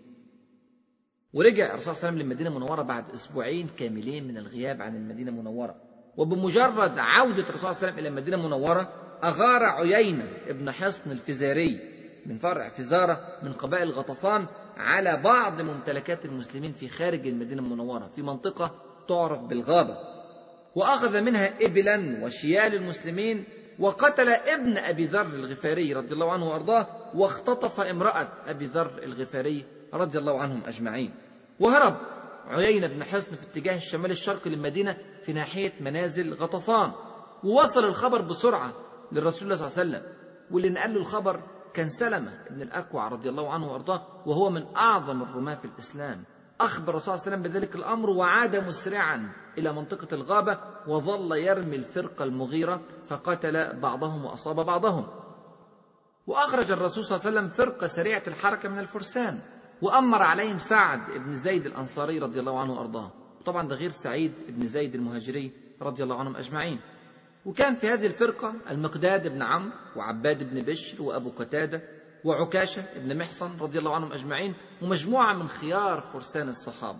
ورجع الرسول صلى الله عليه وسلم للمدينة المنورة بعد أسبوعين كاملين من الغياب عن المدينة المنورة. وبمجرد عودة الرسول صلى الله عليه وسلم إلى المدينة المنورة أغار عيينة ابن حصن الفزاري من فرع فزارة من قبائل غطفان على بعض ممتلكات المسلمين في خارج المدينة المنورة في منطقة تعرف بالغابة، وأخذ منها إبلا وشيال المسلمين، وقتل ابن أبي ذر الغفاري رضي الله عنه وأرضاه، واختطف امرأة أبي ذر الغفاري رضي الله عنهم أجمعين. وهرب عيينة بن حصن في اتجاه الشمال الشرقي للمدينة في ناحية منازل غطفان. ووصل الخبر بسرعة للرسول صلى الله عليه وسلم، واللي نقل له الخبر كان سلمة بن الأكوع رضي الله عنه وأرضاه، وهو من أعظم الرماة في الإسلام. أخبر الرسول صلى الله عليه وسلم بذلك الأمر، وعاد مسرعا إلى منطقة الغابة، وظل يرمي الفرقة المغيرة، فقتل بعضهم وأصاب بعضهم. وأخرج الرسول صلى الله عليه وسلم فرقة سريعة الحركة من الفرسان، وأمر عليهم سعد بن زيد الأنصاري رضي الله عنه وأرضاه، طبعا ده غير سعيد بن زيد المهاجري رضي الله عنهم أجمعين. وكان في هذه الفرقة المقداد بن عمرو وعباد بن بشر وأبو قتادة وعكاشة بن محصن رضي الله عنهم أجمعين، ومجموعة من خيار فرسان الصحابة.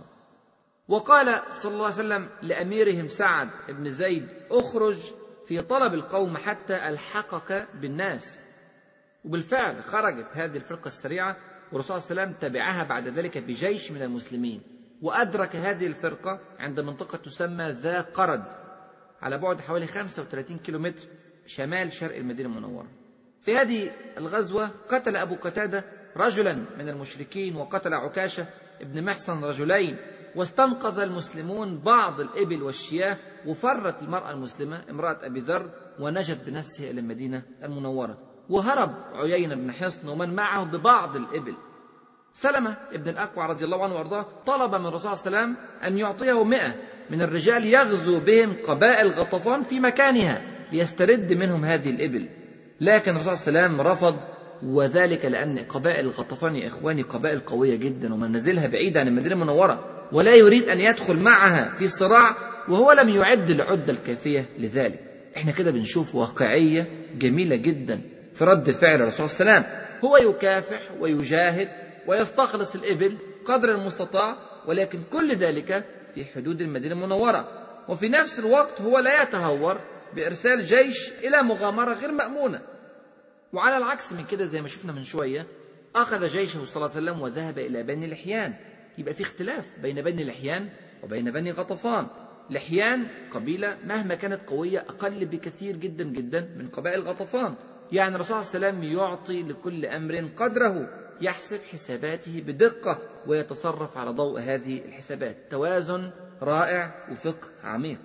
وقال صلى الله عليه وسلم لأميرهم سعد بن زيد: اخرج في طلب القوم حتى ألحقك بالناس. وبالفعل خرجت هذه الفرقة السريعة، والرسول صلى الله عليه وسلم تبعها بعد ذلك بجيش من المسلمين، وأدرك هذه الفرقة عند منطقة تسمى ذا قرد على بعد حوالي 35 كيلومتر شمال شرق المدينة المنورة. في هذه الغزوة قتل أبو قتادة رجلا من المشركين، وقتل عكاشة ابن محصن رجلين، واستنقذ المسلمون بعض الإبل والشياه، وفرت المرأة المسلمة امرأة أبي ذر ونجت بنفسها إلى المدينة المنورة. وهرب عيينة بن حصن ومن معه ببعض الإبل. سلمة ابن الأكوع رضي الله عنه وأرضاه طلب من الرسول صلى الله عليه وسلم أن يعطيه 100 من الرجال يغزو بهم قبائل غطفان في مكانها ليسترد منهم هذه الإبل، لكن الرسول صلى الله عليه وسلم رفض، وذلك لأن قبائل غطفان يا إخواني قبائل قوية جدا ومنازلها بعيدة عن المدينة المنورة، ولا يريد أن يدخل معها في صراع وهو لم يعد العدة الكافية لذلك. احنا كده بنشوف واقعية جميلة جدا في رد فعل الرسول صلى الله عليه وسلم، هو يكافح ويجاهد ويستخلص الإبل قدر المستطاع، ولكن كل ذلك في حدود المدينة المنورة، وفي نفس الوقت هو لا يتهور بإرسال جيش إلى مغامرة غير مأمونة. وعلى العكس من كده زي ما شفنا من شوية، أخذ جيشه صلى الله عليه وسلم وذهب إلى بني لحيان. يبقى في اختلاف بين بني لحيان وبين بني غطفان. لحيان قبيلة مهما كانت قوية أقل بكثير جدا جدا من قبائل غطفان، يعني الرسول صلى الله عليه وسلم يعطي لكل أمر قدره، يحسب حساباته بدقة ويتصرف على ضوء هذه الحسابات. توازن رائع وفقه عميق.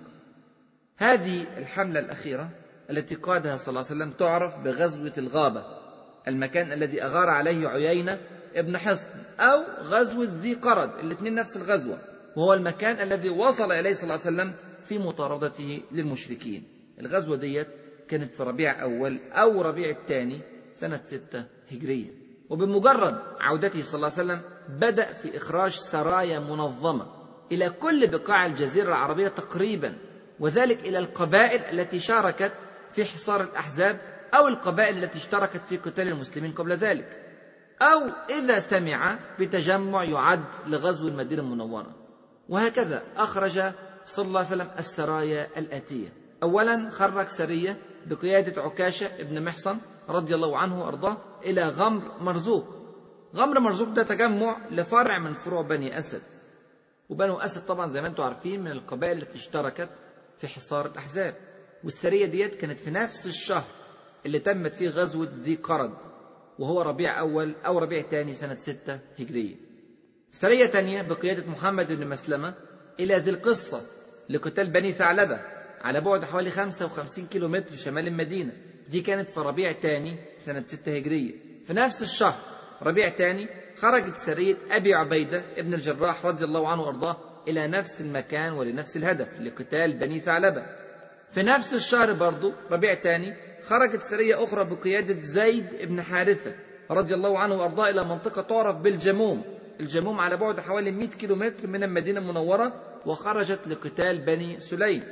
هذه الحملة الأخيرة التي قادها صلى الله عليه وسلم تعرف بغزوة الغابة، المكان الذي أغار عليه عيينة ابن حصن، أو غزوة ذي قرد، الاثنين نفس الغزوة، وهو المكان الذي وصل إليه صلى الله عليه وسلم في مطاردته للمشركين. الغزوة ديت كانت في ربيع أول أو ربيع الثاني سنة 6 هجرية. وبمجرد عودته صلى الله عليه وسلم بدأ في إخراج سرايا منظمة إلى كل بقاع الجزيرة العربية تقريبا، وذلك إلى القبائل التي شاركت في حصار الأحزاب، أو القبائل التي اشتركت في قتال المسلمين قبل ذلك، أو إذا سمع بتجمع يعد لغزو المدينة المنورة. وهكذا أخرج صلى الله عليه وسلم السرايا الآتية. أولا خرج سرية بقيادة عكاشة ابن محصن رضي الله عنه وأرضاه إلى غمر مرزوق. غمر مرزوق ده تجمع لفرع من فروع بني أسد، وبنو أسد طبعا زي ما انتم عارفين من القبائل التي اشتركت في حصار الأحزاب. والسرية ديت كانت في نفس الشهر اللي تمت فيه غزوة ذي قرد، وهو ربيع أول أو ربيع ثاني سنة 6 هجرية. سرية تانية بقيادة محمد بن مسلمة إلى ذي القصة لقتال بني ثعلبة على بعد حوالي 55 كيلومتر شمال المدينة. دي كانت في ربيع ثاني سنة 6 هجرية. في نفس الشهر ربيع ثاني خرجت سرية أبي عبيدة ابن الجراح رضي الله عنه وأرضاه إلى نفس المكان ولنفس الهدف لقتال بني ثعلبة. في نفس الشهر برضو ربيع ثاني خرجت سرية أخرى بقيادة زيد بن حارثة رضي الله عنه وأرضاه إلى منطقة تعرف بالجموم. الجموم على بعد حوالي 100 كيلومتر من المدينة المنورة، وخرجت لقتال بني سليم.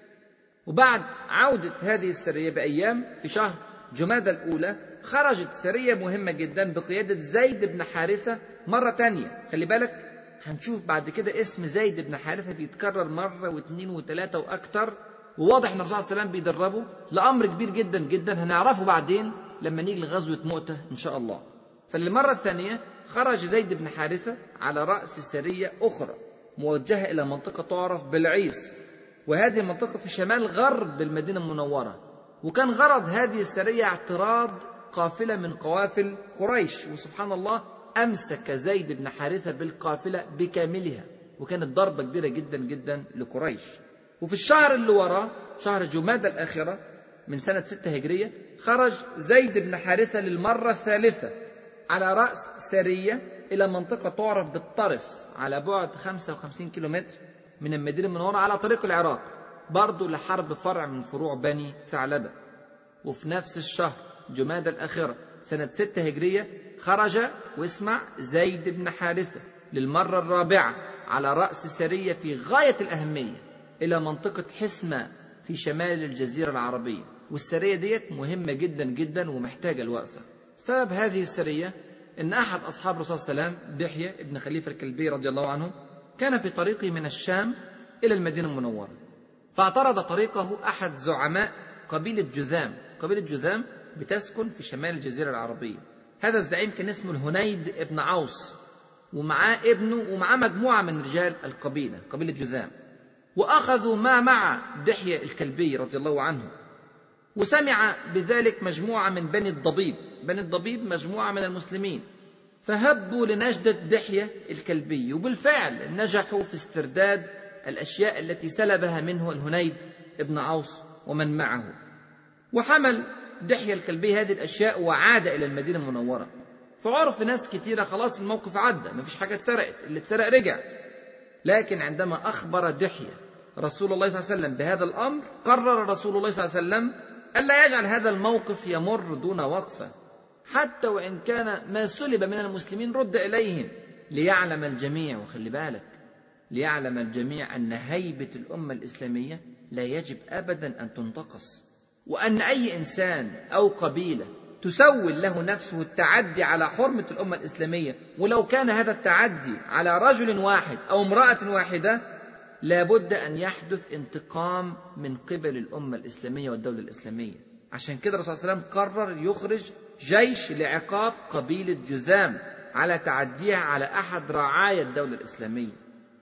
وبعد عودة هذه السرية بأيام في شهر جمادى الأولى خرجت سرية مهمة جدا بقيادة زيد بن حارثة مرة تانية. خلي بالك هنشوف بعد كده اسم زيد بن حارثة بيتكرر مرة واثنين وثلاثة وأكتر، وواضح ان الرسول صلى الله عليه وسلم بيدربه لأمر كبير جدا جدا هنعرفه بعدين لما نيجي لغزوة مؤتة إن شاء الله. فالمرة الثانية خرج زيد بن حارثة على رأس سرية أخرى موجهة إلى منطقة تعرف بالعيس، وهذه المنطقة في شمال غرب المدينة المنورة. وكان غرض هذه السرية اعتراض قافلة من قوافل قريش، وسبحان الله أمسك زيد بن حارثة بالقافلة بكاملها، وكانت ضربة كبيرة جدا جدا لقريش. وفي الشهر اللي وراه شهر جمادى الآخرة من سنة 6 هجرية خرج زيد بن حارثة للمرة الثالثة على رأس سرية إلى منطقة تعرف بالطرف على بعد 55 كيلومتر من المدينة المنورة على طريق العراق، برضو لحرب فرع من فروع بني ثعلبة. وفي نفس الشهر جمادى الآخرة سنة 6 هجرية خرج واسمع زيد بن حارثة للمرة الرابعة على رأس سرية في غاية الأهمية إلى منطقة حسمة في شمال الجزيرة العربية. والسرية ديت مهمة جدا جدا ومحتاجة الوقفة. سبب هذه السرية إن أحد أصحاب الرسول صلى الله عليه وسلم دحية ابن خليفة الكلبي رضي الله عنه كان في طريقه من الشام إلى المدينة المنورة، فاعترض طريقه أحد زعماء قبيلة جذام. قبيلة جذام بتسكن في شمال الجزيرة العربية. هذا الزعيم كان اسمه الهنيد ابن عوص، ومعاه ابنه ومعاه مجموعة من رجال القبيلة قبيلة جذام، وأخذوا ما مع دحية الكلبي رضي الله عنه. وسمع بذلك مجموعة من بني الضبيب. بني الضبيب مجموعة من المسلمين، فهبوا لنجدة دحية الكلبي، وبالفعل نجحوا في استرداد الأشياء التي سلبها منه الهنيد ابن عوص ومن معه. وحمل دحية الكلبي هذه الأشياء وعاد إلى المدينة المنورة. فعرف ناس كتيرة خلاص الموقف عدى، مفيش حاجة اتسرقت، اللي اتسرق رجع. لكن عندما أخبر دحية رسول الله صلى الله عليه وسلم بهذا الأمر، قرر رسول الله صلى الله عليه وسلم ألا يجعل هذا الموقف يمر دون وقفة، حتى وإن كان ما سلب من المسلمين رد إليهم، ليعلم الجميع، وخلي بالك، ليعلم الجميع أن هيبة الأمة الإسلامية لا يجب أبدا أن تنتقص، وأن أي إنسان أو قبيلة تسول له نفسه التعدي على حرمة الأمة الإسلامية، ولو كان هذا التعدي على رجل واحد أو امرأة واحدة، لابد أن يحدث انتقام من قبل الأمة الإسلامية والدولة الإسلامية. عشان كده الرسول صلى الله عليه وسلم قرر يخرج جيش لعقاب قبيلة جذام على تعديها على أحد رعايا الدولة الإسلامية،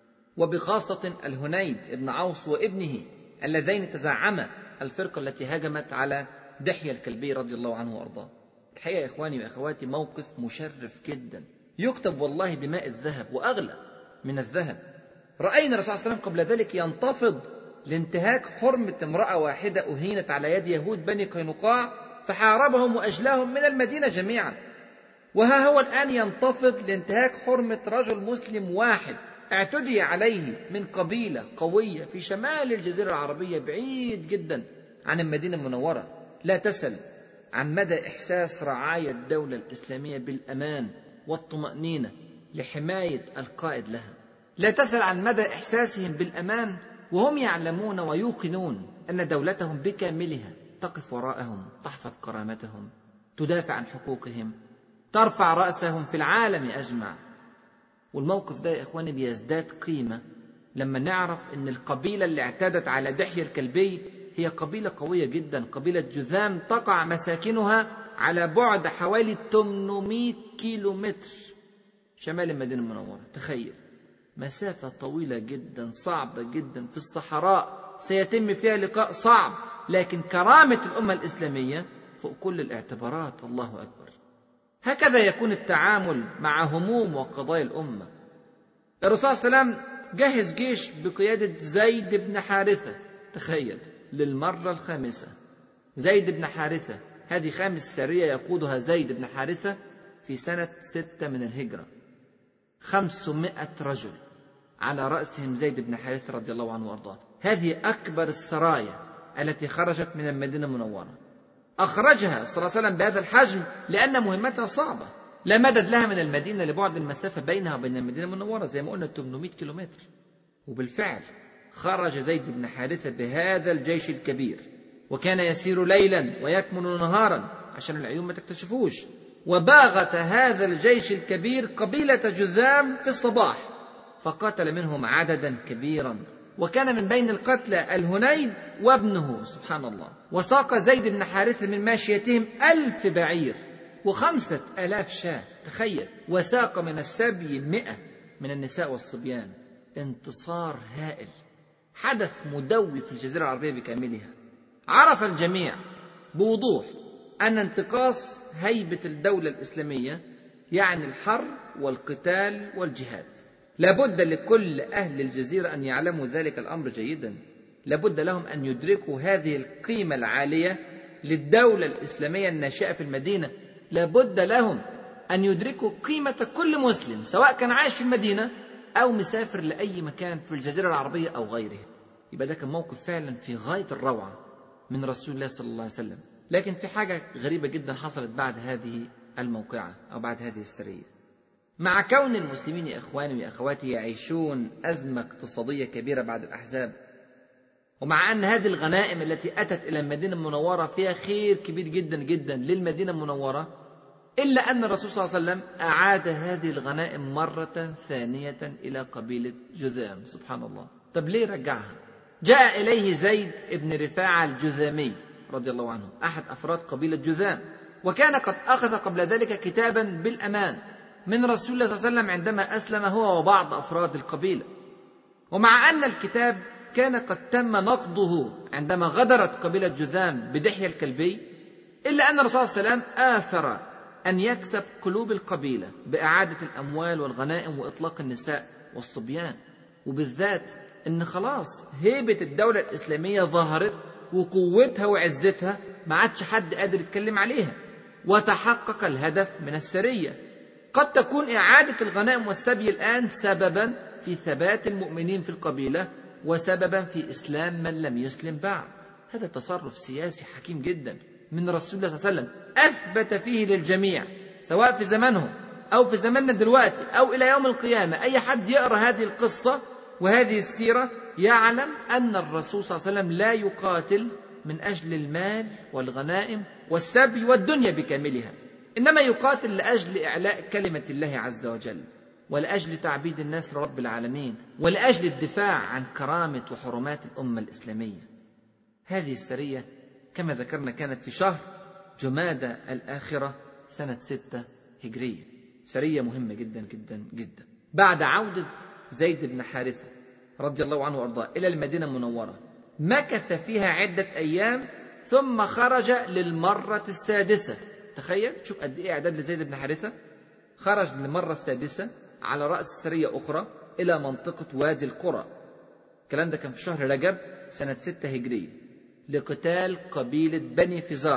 وبخاصة الهنيد ابن عوص وابنه اللذين تزعما الفرقة التي هاجمت على دحية الكلبي رضي الله عنه وأرضاه. الحقيقة يا إخواني وأخواتي موقف مشرف جدا، يكتب والله بماء الذهب وأغلى من الذهب. رأينا الرسول صلى الله عليه وسلم قبل ذلك ينتفض لانتهاك حرمة امرأة واحدة أهينت على يد يهود بني قينقاع فحاربهم وأجلاهم من المدينة جميعا. وها هو الآن ينتفض لانتهاك حرمة رجل مسلم واحد اعتدي عليه من قبيلة قوية في شمال الجزيرة العربية بعيد جدا عن المدينة المنورة. لا تسل عن مدى إحساس رعايا الدولة الإسلامية بالأمان والطمأنينة لحماية القائد لها. لا تسل عن مدى إحساسهم بالأمان وهم يعلمون ويوقنون أن دولتهم بكاملها تقف وراءهم، تحفظ كرامتهم، تدافع عن حقوقهم، ترفع رأسهم في العالم أجمع. والموقف ده يا إخواني بيزداد قيمة لما نعرف أن القبيلة اللي اعتدت على دحية الكلبي هي قبيلة قوية جدا، قبيلة جذام، تقع مساكنها على بعد حوالي 800 كيلومتر شمال المدينة المنورة. تخيل، مسافة طويلة جدا، صعبة جدا، في الصحراء سيتم فيها لقاء صعب، لكن كرامة الأمة الإسلامية فوق كل الاعتبارات. الله أكبر. هكذا يكون التعامل مع هموم وقضايا الأمة. الرسول صلى الله عليه وسلم جهز جيش بقيادة زيد بن حارثة، تخيل، للمرة الخامسة. زيد بن حارثة، هذه خامس سرية يقودها زيد بن حارثة في سنة 6 من الهجرة. 500 رجل على رأسهم زيد بن حارثة رضي الله عنه وارضاه. هذه أكبر السرايا التي خرجت من المدينة المنورة. أخرجها صلى الله عليه وسلم بهذا الحجم لأن مهمتها صعبة، لا مدد لها من المدينة لبعد المسافة بينها وبين المدينة المنورة زي ما قلنا 800 كيلومتر. وبالفعل خرج زيد بن حارثة بهذا الجيش الكبير، وكان يسير ليلا ويكمن نهارا عشان العيون ما تكتشفوش. وباغت هذا الجيش الكبير قبيلة جذام في الصباح، فقتل منهم عددا كبيرا، وكان من بين القتلى الهنيد وابنه، سبحان الله. وساق زيد بن حارثة من ماشيتهم 1000 بعير و5000 شاة، تخيل، وساق من السبي 100 من النساء والصبيان. انتصار هائل، حدث مدوي في الجزيرة العربية بكاملها. عرف الجميع بوضوح أن انتقاص هيبة الدولة الإسلامية يعني الحرب والقتال والجهاد. لابد لكل أهل الجزيرة أن يعلموا ذلك الأمر جيدا. لابد لهم أن يدركوا هذه القيمة العالية للدولة الإسلامية الناشئة في المدينة. لابد لهم أن يدركوا قيمة كل مسلم سواء كان عايش في المدينة أو مسافر لأي مكان في الجزيرة العربية أو غيرها. يبقى ده كان موقف فعلا في غاية الروعة من رسول الله صلى الله عليه وسلم. لكن في حاجة غريبة جدا حصلت بعد هذه الموقعة أو بعد هذه السرية. مع كون المسلمين يا إخواني وأخواتي يعيشون أزمة اقتصادية كبيرة بعد الأحزاب، ومع أن هذه الغنائم التي أتت إلى المدينة المنورة فيها خير كبير جدا جدا للمدينة المنورة، إلا أن الرسول صلى الله عليه وسلم أعاد هذه الغنائم مرة ثانية إلى قبيلة جذام. سبحان الله. طب ليه رجعها؟ جاء إليه زيد بن رفاعة الجذامي رضي الله عنه، أحد أفراد قبيلة جذام، وكان قد أخذ قبل ذلك كتابا بالأمان من رسول الله صلى الله عليه وسلم عندما أسلم هو وبعض أفراد القبيلة. ومع أن الكتاب كان قد تم نقضه عندما غدرت قبيلة جذام بدحية الكلبي، إلا أن الرسول صلى الله عليه وسلم آثر أن يكسب قلوب القبيلة بإعادة الأموال والغنائم وإطلاق النساء والصبيان، وبالذات أن خلاص هيبة الدولة الإسلامية ظهرت وقوتها وعزتها ما عادش حد قادر يتكلم عليها، وتحقق الهدف من السرية. قد تكون إعادة الغنائم والسبي الآن سببا في ثبات المؤمنين في القبيلة وسببا في إسلام من لم يسلم بعد. هذا تصرف سياسي حكيم جدا من رسول الله صلى الله عليه وسلم، أثبت فيه للجميع سواء في زمانهم أو في زماننا دلوقتي أو إلى يوم القيامة. أي حد يقرأ هذه القصة وهذه السيرة يعلم أن الرسول صلى الله عليه وسلم لا يقاتل من أجل المال والغنائم والسبي والدنيا بكاملها، إنما يقاتل لأجل إعلاء كلمة الله عز وجل، ولأجل تعبيد الناس لرب العالمين، ولأجل الدفاع عن كرامة وحرمات الأمة الإسلامية. هذه السرية كما ذكرنا كانت في شهر جمادى الآخرة سنة 6 هجرية، سرية مهمة جدا جدا جدا. بعد عودة زيد بن حارثة رضي الله عنه وارضاه إلى المدينة المنورة، مكث فيها عدة أيام ثم خرج للمرة السادسة. تخيل، شوف قد إيه إعداد لزيد بن حارثة. خرج للمرة السادسة على رأس سرية أخرى إلى منطقة وادي القرى. الكلام ده كان في شهر رجب سنة 6 هجرية لقتال قبيلة بني فزارة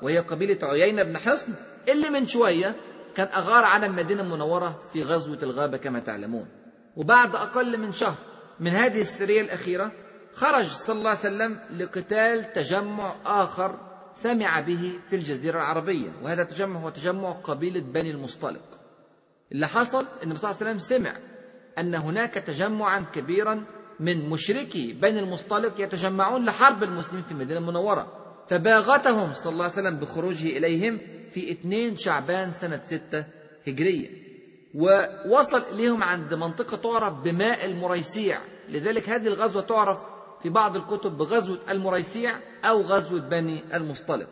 وهي قبيلة عيينة بن حصن اللي من شوية كان أغار على المدينة المنورة في غزوة الغابة كما تعلمون. وبعد أقل من شهر من هذه السرية الأخيرة خرج صلى الله عليه وسلم لقتال تجمع آخر سمع به في الجزيرة العربية، وهذا التجمع هو تجمع قبيلة بني المصطلق. اللي حصل أن النبي صلى الله عليه وسلم سمع أن هناك تجمعا كبيرا من مشركي بني المصطلق يتجمعون لحرب المسلمين في المدينة المنورة، فباغتهم صلى الله عليه وسلم بخروجه إليهم في 2 شعبان سنة 6 هجرية، ووصل إليهم عند منطقة تعرف بماء المريسيع. لذلك هذه الغزوة تعرف في بعض الكتب بغزوة المريسيع أو غزوة بني المصطلق.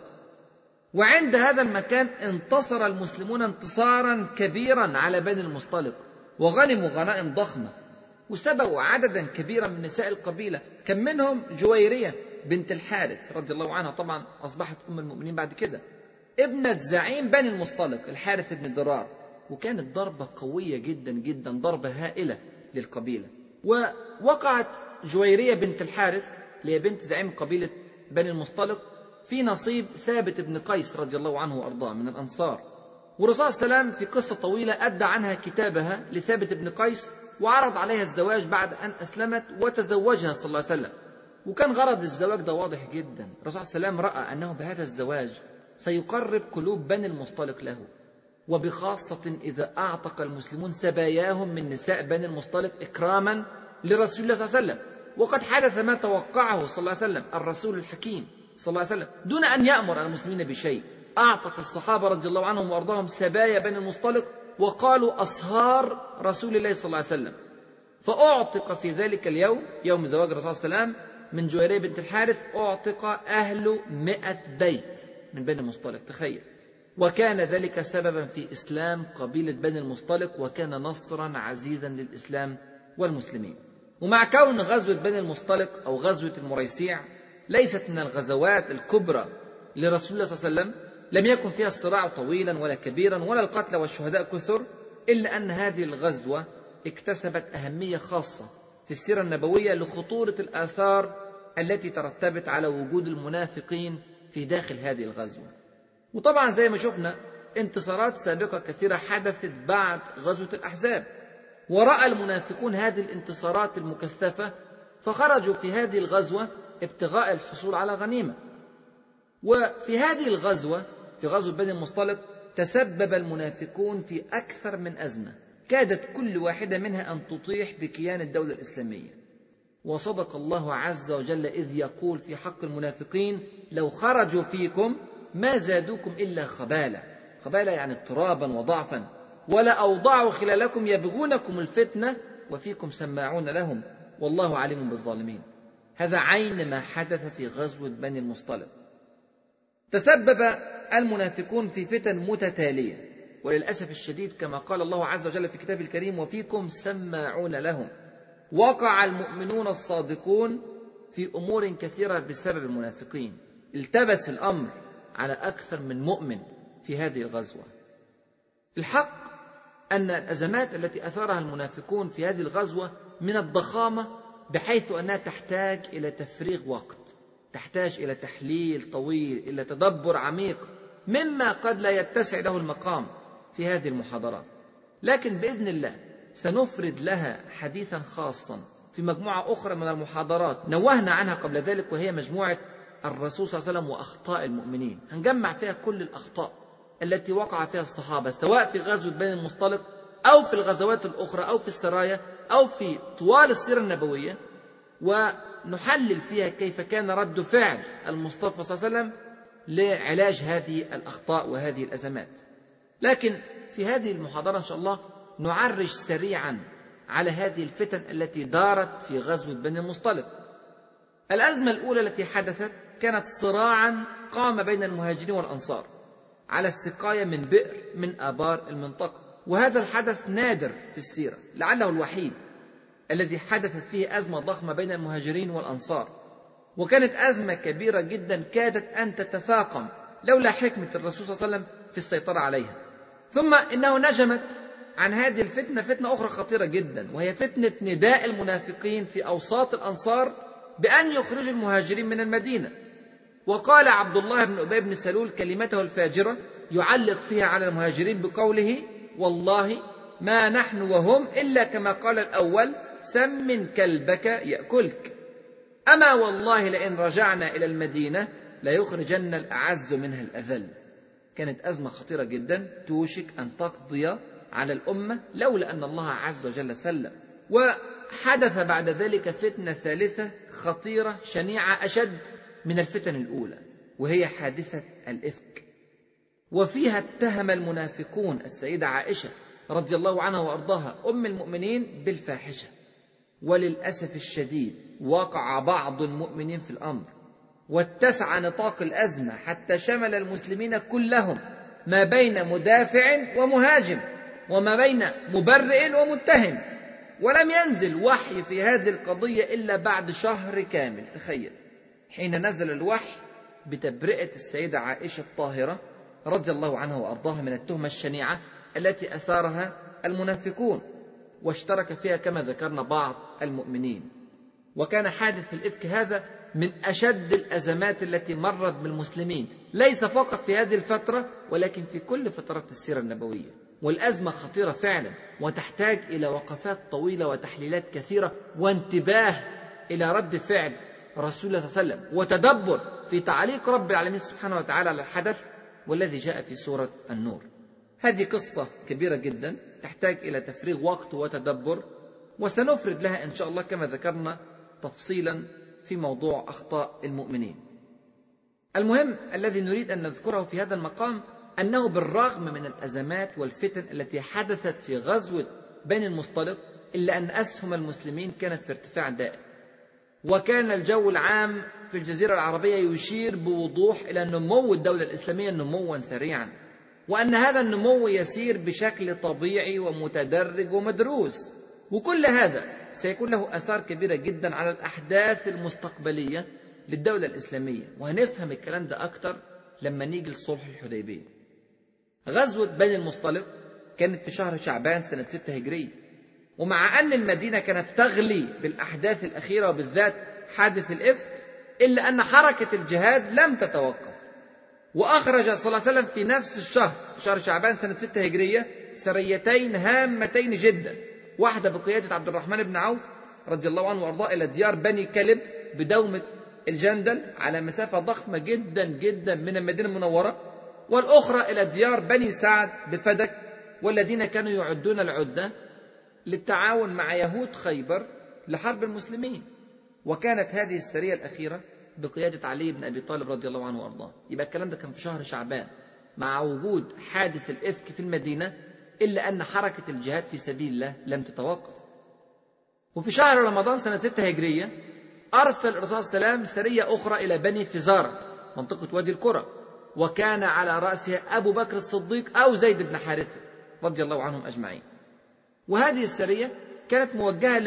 وعند هذا المكان انتصر المسلمون انتصارا كبيرا على بني المصطلق، وغنموا غنائم ضخمة، وسبقوا عددا كبيرا من نساء القبيلة، كان منهم جويرية بنت الحارث رضي الله عنها، طبعا أصبحت أم المؤمنين بعد كده، ابنة زعيم بني المصطلق الحارث بن الضرار. وكانت ضربة قوية جدا جدا، ضربة هائلة للقبيلة. ووقعت جويرية بنت الحارث اللي هي بنت زعيم قبيلة بني المصطلق في نصيب ثابت بن قيس رضي الله عنه وأرضاه من الأنصار. والرسول صلى الله عليه وسلم في قصة طويلة أدى عنها كتابها لثابت بن قيس، وعرض عليها الزواج بعد أن أسلمت، وتزوجها صلى الله عليه وسلم. وكان غرض الزواج ده واضح جدا. الرسول صلى الله عليه وسلم رأى أنه بهذا الزواج سيقرب قلوب بني المصطلق له، وبخاصة إذا أعتق المسلمون سباياهم من نساء بني المصطلق إكراما لرسول الله صلى الله عليه وسلم. وقد حدث ما توقعه صلى الله عليه وسلم الرسول الحكيم صلى الله عليه وسلم دون أن يأمر المسلمين بشيء. أعتق الصحابة رضي الله عنهم وأرضاهم سبايا بني المصطلق، وقالوا أصهار رسول الله صلى الله عليه وسلم. فأعتق في ذلك اليوم، يوم زواج الرسول صلى الله عليه وسلم من جويرية بنت الحارث، أعتق أهل 100 بيت من بني المصطلق، تخيل. وكان ذلك سببا في إسلام قبيلة بني المصطلق، وكان نصرا عزيزا للإسلام والمسلمين. ومع كون غزوة بني المصطلق أو غزوة المريسيع ليست من الغزوات الكبرى لرسول الله صلى الله عليه وسلم، لم يكن فيها الصراع طويلا ولا كبيرا ولا القتلى والشهداء كثر، إلا أن هذه الغزوة اكتسبت أهمية خاصة في السيرة النبوية لخطورة الآثار التي ترتبت على وجود المنافقين في داخل هذه الغزوة. وطبعا زي ما شفنا انتصارات سابقة كثيرة حدثت بعد غزوة الأحزاب، ورأى المنافقون هذه الانتصارات المكثفة، فخرجوا في هذه الغزوة ابتغاء الحصول على غنيمة. وفي هذه الغزوة، في غزوة بني المصطلق، تسبب المنافقون في أكثر من أزمة كادت كل واحدة منها أن تطيح بكيان الدولة الإسلامية. وصدق الله عز وجل إذ يقول في حق المنافقين: لو خرجوا فيكم ما زادوكم إلا خبالا. خبالا يعني اضطرابا وضعفا. ولا أوضعوا خلالكم يبغونكم الفتنة وفيكم سماعون لهم والله عليم بالظالمين. هذا عين ما حدث في غزوة بني المصطلق. تسبب المنافقون في فتن متتالية، وللأسف الشديد كما قال الله عز وجل في كتابه الكريم: وفيكم سماعون لهم. وقع المؤمنون الصادقون في أمور كثيرة بسبب المنافقين. التبس الأمر على أكثر من مؤمن في هذه الغزوة. الحق أن الأزمات التي أثارها المنافقون في هذه الغزوة من الضخامة، بحيث أنها تحتاج إلى تفريغ وقت، تحتاج إلى تحليل طويل، إلى تدبر عميق، مما قد لا يتسع له المقام في هذه المحاضرات. لكن بإذن الله سنفرد لها حديثا خاصا في مجموعة أخرى من المحاضرات نوهنا عنها قبل ذلك، وهي مجموعة الرسول صلى الله عليه وسلم وأخطاء المؤمنين. هنجمع فيها كل الأخطاء التي وقع فيها الصحابة، سواء في غزوة بني المصطلق أو في الغزوات الأخرى أو في السرايا أو في طوال السيرة النبوية، ونحلل فيها كيف كان رد فعل المصطفى صلى الله عليه وسلم لعلاج هذه الأخطاء وهذه الأزمات. لكن في هذه المحاضرة إن شاء الله نعرج سريعا على هذه الفتن التي دارت في غزوة بني المصطلق. الأزمة الأولى التي حدثت كانت صراعا قام بين المهاجرين والأنصار على السقاية من بئر من آبار المنطقة، وهذا الحدث نادر في السيرة، لعله الوحيد الذي حدثت فيه أزمة ضخمة بين المهاجرين والأنصار، وكانت أزمة كبيرة جدا كادت أن تتفاقم لولا حكمة الرسول صلى الله عليه وسلم في السيطرة عليها. ثم إنه نجمت عن هذه الفتنة فتنة أخرى خطيرة جدا، وهي فتنة نداء المنافقين في أوساط الأنصار بأن يخرجوا المهاجرين من المدينة. وقال عبد الله بن أبي بن سلول كلمته الفاجرة يعلق فيها على المهاجرين بقوله: والله ما نحن وهم إلا كما قال الأول: سمن كلبك يأكلك. أما والله لئن رجعنا إلى المدينة ليخرجن الأعز منها الأذل. كانت أزمة خطيرة جدا توشك أن تقضي على الأمة لولا أن الله عز وجل سلم. وحدث بعد ذلك فتنة ثالثة خطيرة شنيعة أشد من الفتن الأولى، وهي حادثة الإفك. وفيها اتهم المنافقون السيدة عائشة رضي الله عنها وأرضاها أم المؤمنين بالفاحشة. وللأسف الشديد وقع بعض المؤمنين في الأمر، واتسع نطاق الأزمة حتى شمل المسلمين كلهم، ما بين مدافع ومهاجم، وما بين مبرئ ومتهم. ولم ينزل وحي في هذه القضية إلا بعد شهر كامل. تخيل، حين نزل الوحي بتبرئة السيدة عائشة الطاهرة رضي الله عنها وأرضاها من التهمة الشنيعة التي أثارها المنافقون، واشترك فيها كما ذكرنا بعض المؤمنين. وكان حادث الإفك هذا من أشد الأزمات التي مرت بالمسلمين، ليس فقط في هذه الفترة ولكن في كل فترات السيرة النبوية. والأزمة خطيرة فعلا، وتحتاج إلى وقفات طويلة وتحليلات كثيرة، وانتباه إلى رد فعل رسول الله صلى الله عليه وسلم، وتدبر في تعليق رب العالمين سبحانه وتعالى على الحدث والذي جاء في سورة النور. هذه قصة كبيرة جدا تحتاج إلى تفريغ وقت وتدبر، وسنفرد لها إن شاء الله كما ذكرنا تفصيلا في موضوع أخطاء المؤمنين. المهم الذي نريد أن نذكره في هذا المقام أنه بالرغم من الأزمات والفتن التي حدثت في غزوة بني المصطلق، إلا أن أسهم المسلمين كانت في ارتفاع دائم، وكان الجو العام في الجزيرة العربية يشير بوضوح إلى نمو الدولة الإسلامية نموا سريعا، وأن هذا النمو يسير بشكل طبيعي ومتدرج ومدروس. وكل هذا سيكون له آثار كبيرة جدا على الأحداث المستقبلية للدولة الإسلامية، وهنفهم الكلام ده أكتر لما نيجي لصلح الحديبية. غزوة بني المصطلق كانت في شهر شعبان سنة 6 هجرية، ومع أن المدينة كانت تغلي بالأحداث الأخيرة وبالذات حادث الإفك، إلا أن حركة الجهاد لم تتوقف. وأخرج صلى الله عليه وسلم في نفس الشهر، في شهر شعبان سنة 6 هجرية، سريتين هامتين جدا، واحدة بقيادة عبد الرحمن بن عوف رضي الله عنه وأرضاه إلى ديار بني كلب بدومة الجندل على مسافة ضخمة جدا جدا من المدينة المنورة، والأخرى إلى ديار بني سعد بفدك، والذين كانوا يعدون العدة للتعاون مع يهود خيبر لحرب المسلمين. وكانت هذه السرية الأخيرة بقيادة علي بن أبي طالب رضي الله عنه وأرضاه. يبقى الكلام ده كان في شهر شعبان مع وجود حادث الإفك في المدينة، إلا أن حركة الجهاد في سبيل الله لم تتوقف. وفي شهر رمضان سنة 6 هجرية أرسل الرسول صلى الله عليه وسلم سرية أخرى إلى بني فزارة منطقة وادي القرى، وكان على رأسها أبو بكر الصديق أو زيد بن حارثة رضي الله عنهم أجمعين. وهذه السرية كانت موجهة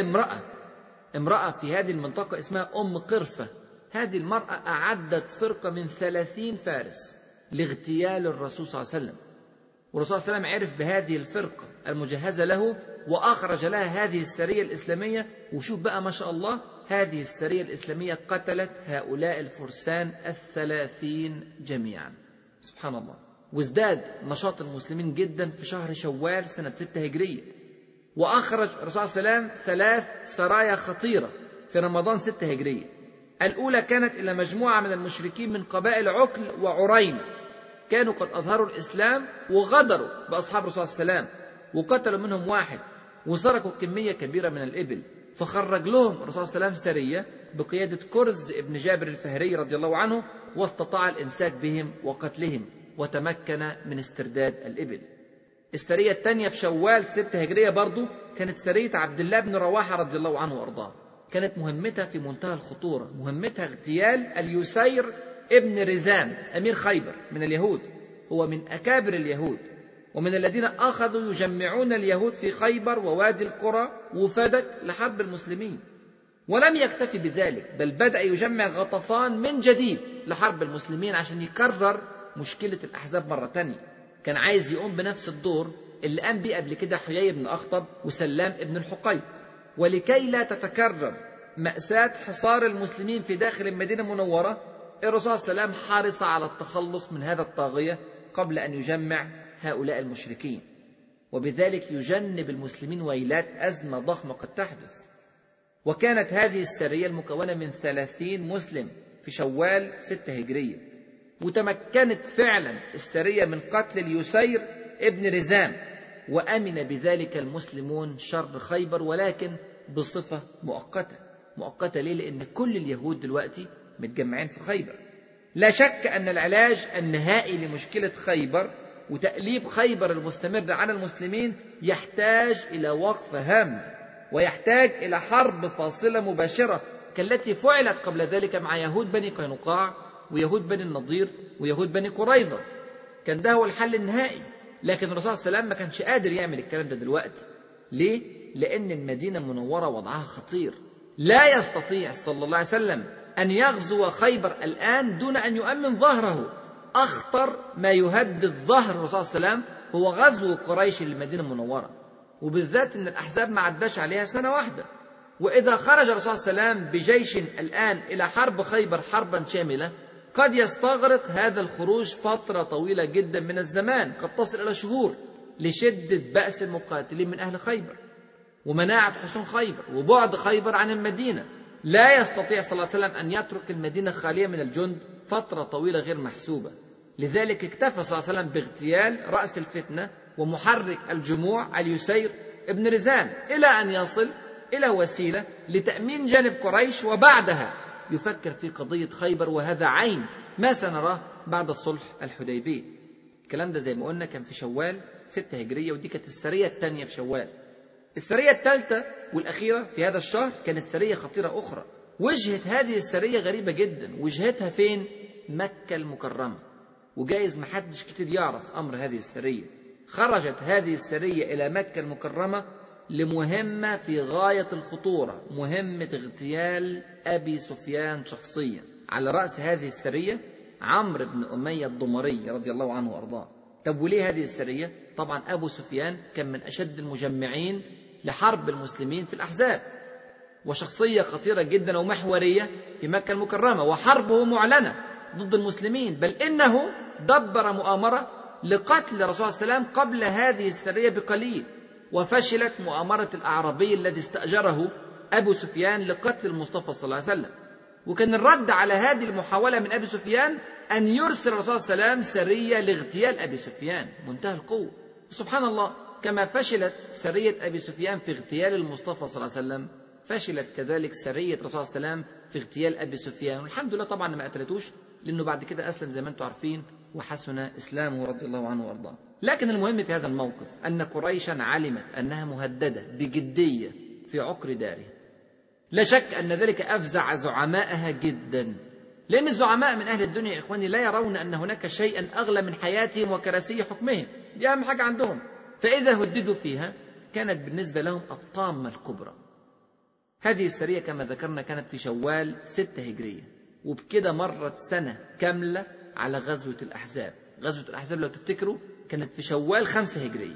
امرأة في هذه المنطقة اسمها أم قرفة. هذه المرأة أعدت فرقة من 30 فارس لاغتيال الرسول صلى الله عليه وسلم، والرسول صلى الله عليه وسلم عرف بهذه الفرقة المجهزة له وأخرج لها هذه السرية الإسلامية. وشوف بقى ما شاء الله، هذه السرية الإسلامية قتلت هؤلاء الفرسان 30 جميعا، سبحان الله. وازداد نشاط المسلمين جدا في شهر شوال سنة 6 هجرية، وأخرج الرسول صلى الله عليه وسلم 3 سرايا خطيرة في رمضان 6 هجرية. الأولى كانت إلى مجموعة من المشركين من قبائل عكل وعرين، كانوا قد أظهروا الإسلام وغدروا بأصحاب الرسول صلى الله عليه وسلم، وقتلوا منهم 1 وسرقوا كمية كبيرة من الإبل. فخرج لهم الرسول صلى الله عليه وسلم سرية بقيادة كرز ابن جابر الفهري رضي الله عنه، واستطاع الإمساك بهم وقتلهم، وتمكن من استرداد الإبل. السرية الثانية في شوال 6 هجرية برضو كانت سرية عبد الله بن رواحة رضي الله عنه وأرضاه. كانت مهمتها في منتهى الخطورة، مهمتها اغتيال اليسير ابن رزان أمير خيبر من اليهود. هو من أكابر اليهود، ومن الذين أخذوا يجمعون اليهود في خيبر ووادي القرى وفدك لحرب المسلمين. ولم يكتفي بذلك، بل بدأ يجمع غطفان من جديد لحرب المسلمين عشان يكرر مشكلة الأحزاب مرة تانية. كان عايز يقوم بنفس الدور اللي قام بيه قبل كده حيي بن أخطب وسلام ابن الحقيق. ولكي لا تتكرر مأساة حصار المسلمين في داخل المدينة المنورة، الرسول صلى الله عليه وسلم حرص على التخلص من هذا الطاغية قبل أن يجمع هؤلاء المشركين، وبذلك يجنب المسلمين ويلات أزمة ضخمة قد تحدث. وكانت هذه السرية المكونة من 30 مسلم في شوال 6 هجرية، وتمكنت فعلا السرية من قتل اليسير ابن رزام، وأمن بذلك المسلمون شر خيبر، ولكن بصفة مؤقتة. ليه؟ لأن كل اليهود دلوقتي متجمعين في خيبر. لا شك أن العلاج النهائي لمشكلة خيبر وتأليب خيبر المستمر على المسلمين يحتاج إلى وقفة هامة، ويحتاج إلى حرب فاصلة مباشرة كالتي فعلت قبل ذلك مع يهود بني قينقاع ويهود بني النضير ويهود بني قريظة. كان ده هو الحل النهائي، لكن الرسول صلى الله عليه وسلم ما كانش قادر يعمل الكلام ده دلوقتي. ليه؟ لأن المدينة المنورة وضعها خطير. لا يستطيع صلى الله عليه وسلم أن يغزو خيبر الآن دون أن يؤمن ظهره. أخطر ما يهدد ظهر الرسول صلى الله عليه وسلم هو غزو قريش للمدينة المنورة، وبالذات أن الأحزاب ما عداش عليها سنة واحدة. وإذا خرج الرسول صلى الله عليه وسلم بجيش الآن إلى حرب خيبر حربا شاملة، قد يستغرق هذا الخروج فترة طويلة جدا من الزمان، قد تصل إلى شهور، لشدة بأس المقاتلين من أهل خيبر ومناعة حصون خيبر وبعد خيبر عن المدينة. لا يستطيع صلى الله عليه وسلم أن يترك المدينة خالية من الجند فترة طويلة غير محسوبة. لذلك اكتفى صلى الله عليه وسلم باغتيال رأس الفتنة ومحرك الجموع اليسير ابن رزام، إلى أن يصل إلى وسيلة لتأمين جانب قريش، وبعدها يفكر في قضية خيبر، وهذا عين ما سنراه بعد الصلح الحديبية. الكلام ده زي ما قلنا كان في شوال 6 هجرية، ودي كانت السرية الثانية في شوال. السرية الثالثة والأخيرة في هذا الشهر كانت سرية خطيرة أخرى. وجهة هذه السرية غريبة جدا. وجهتها فين؟ مكة المكرمة. وجايز محدش كتير يعرف أمر هذه السرية. خرجت هذه السرية إلى مكة المكرمة لمهمة في غاية الخطورة، مهمة اغتيال أبي سفيان شخصيا. على رأس هذه السرية عمرو بن أمية الضمري رضي الله عنه وأرضاه. طب وليه هذه السرية؟ طبعا أبو سفيان كان من أشد المجمعين لحرب المسلمين في الأحزاب، وشخصية خطيرة جدا ومحورية في مكة المكرمة، وحربه معلنة ضد المسلمين، بل إنه دبر مؤامرة لقتل الرسول صلى الله عليه وسلم قبل هذه السرية بقليل، وفشلت مؤامرة الأعرابي الذي استأجره أبو سفيان لقتل المصطفى صلى الله عليه وسلم. وكان الرد على هذه المحاولة من أبي سفيان أن يرسل الرسول صلى الله عليه وسلم سرية لاغتيال أبي سفيان، منتهى القوة. سبحان الله، كما فشلت سرية أبي سفيان في اغتيال المصطفى صلى الله عليه وسلم، فشلت كذلك سرية الرسول صلى الله عليه وسلم في اغتيال أبي سفيان. والحمد لله طبعا ما قتلتوش، لأنه بعد كده أسلم زي ما أنتم عارفين، وحسن إسلامه رضي الله عنه وأرضاه. لكن المهم في هذا الموقف أن قريشا علمت أنها مهددة بجدية في عقر داره. لا شك أن ذلك أفزع زعمائها جدا، لأن الزعماء من أهل الدنيا يا إخواني لا يرون أن هناك شيئا أغلى من حياتهم وكراسي حكمهم، دي أهم حاجة عندهم. فإذا هددوا فيها كانت بالنسبة لهم الطامة الكبرى. هذه السرية كما ذكرنا كانت في شوال 6 هجرية، وبكده مرت سنة كاملة على غزوة الأحزاب. غزوة الأحزاب لو تفتكروا كانت في شوال 5 هجرية.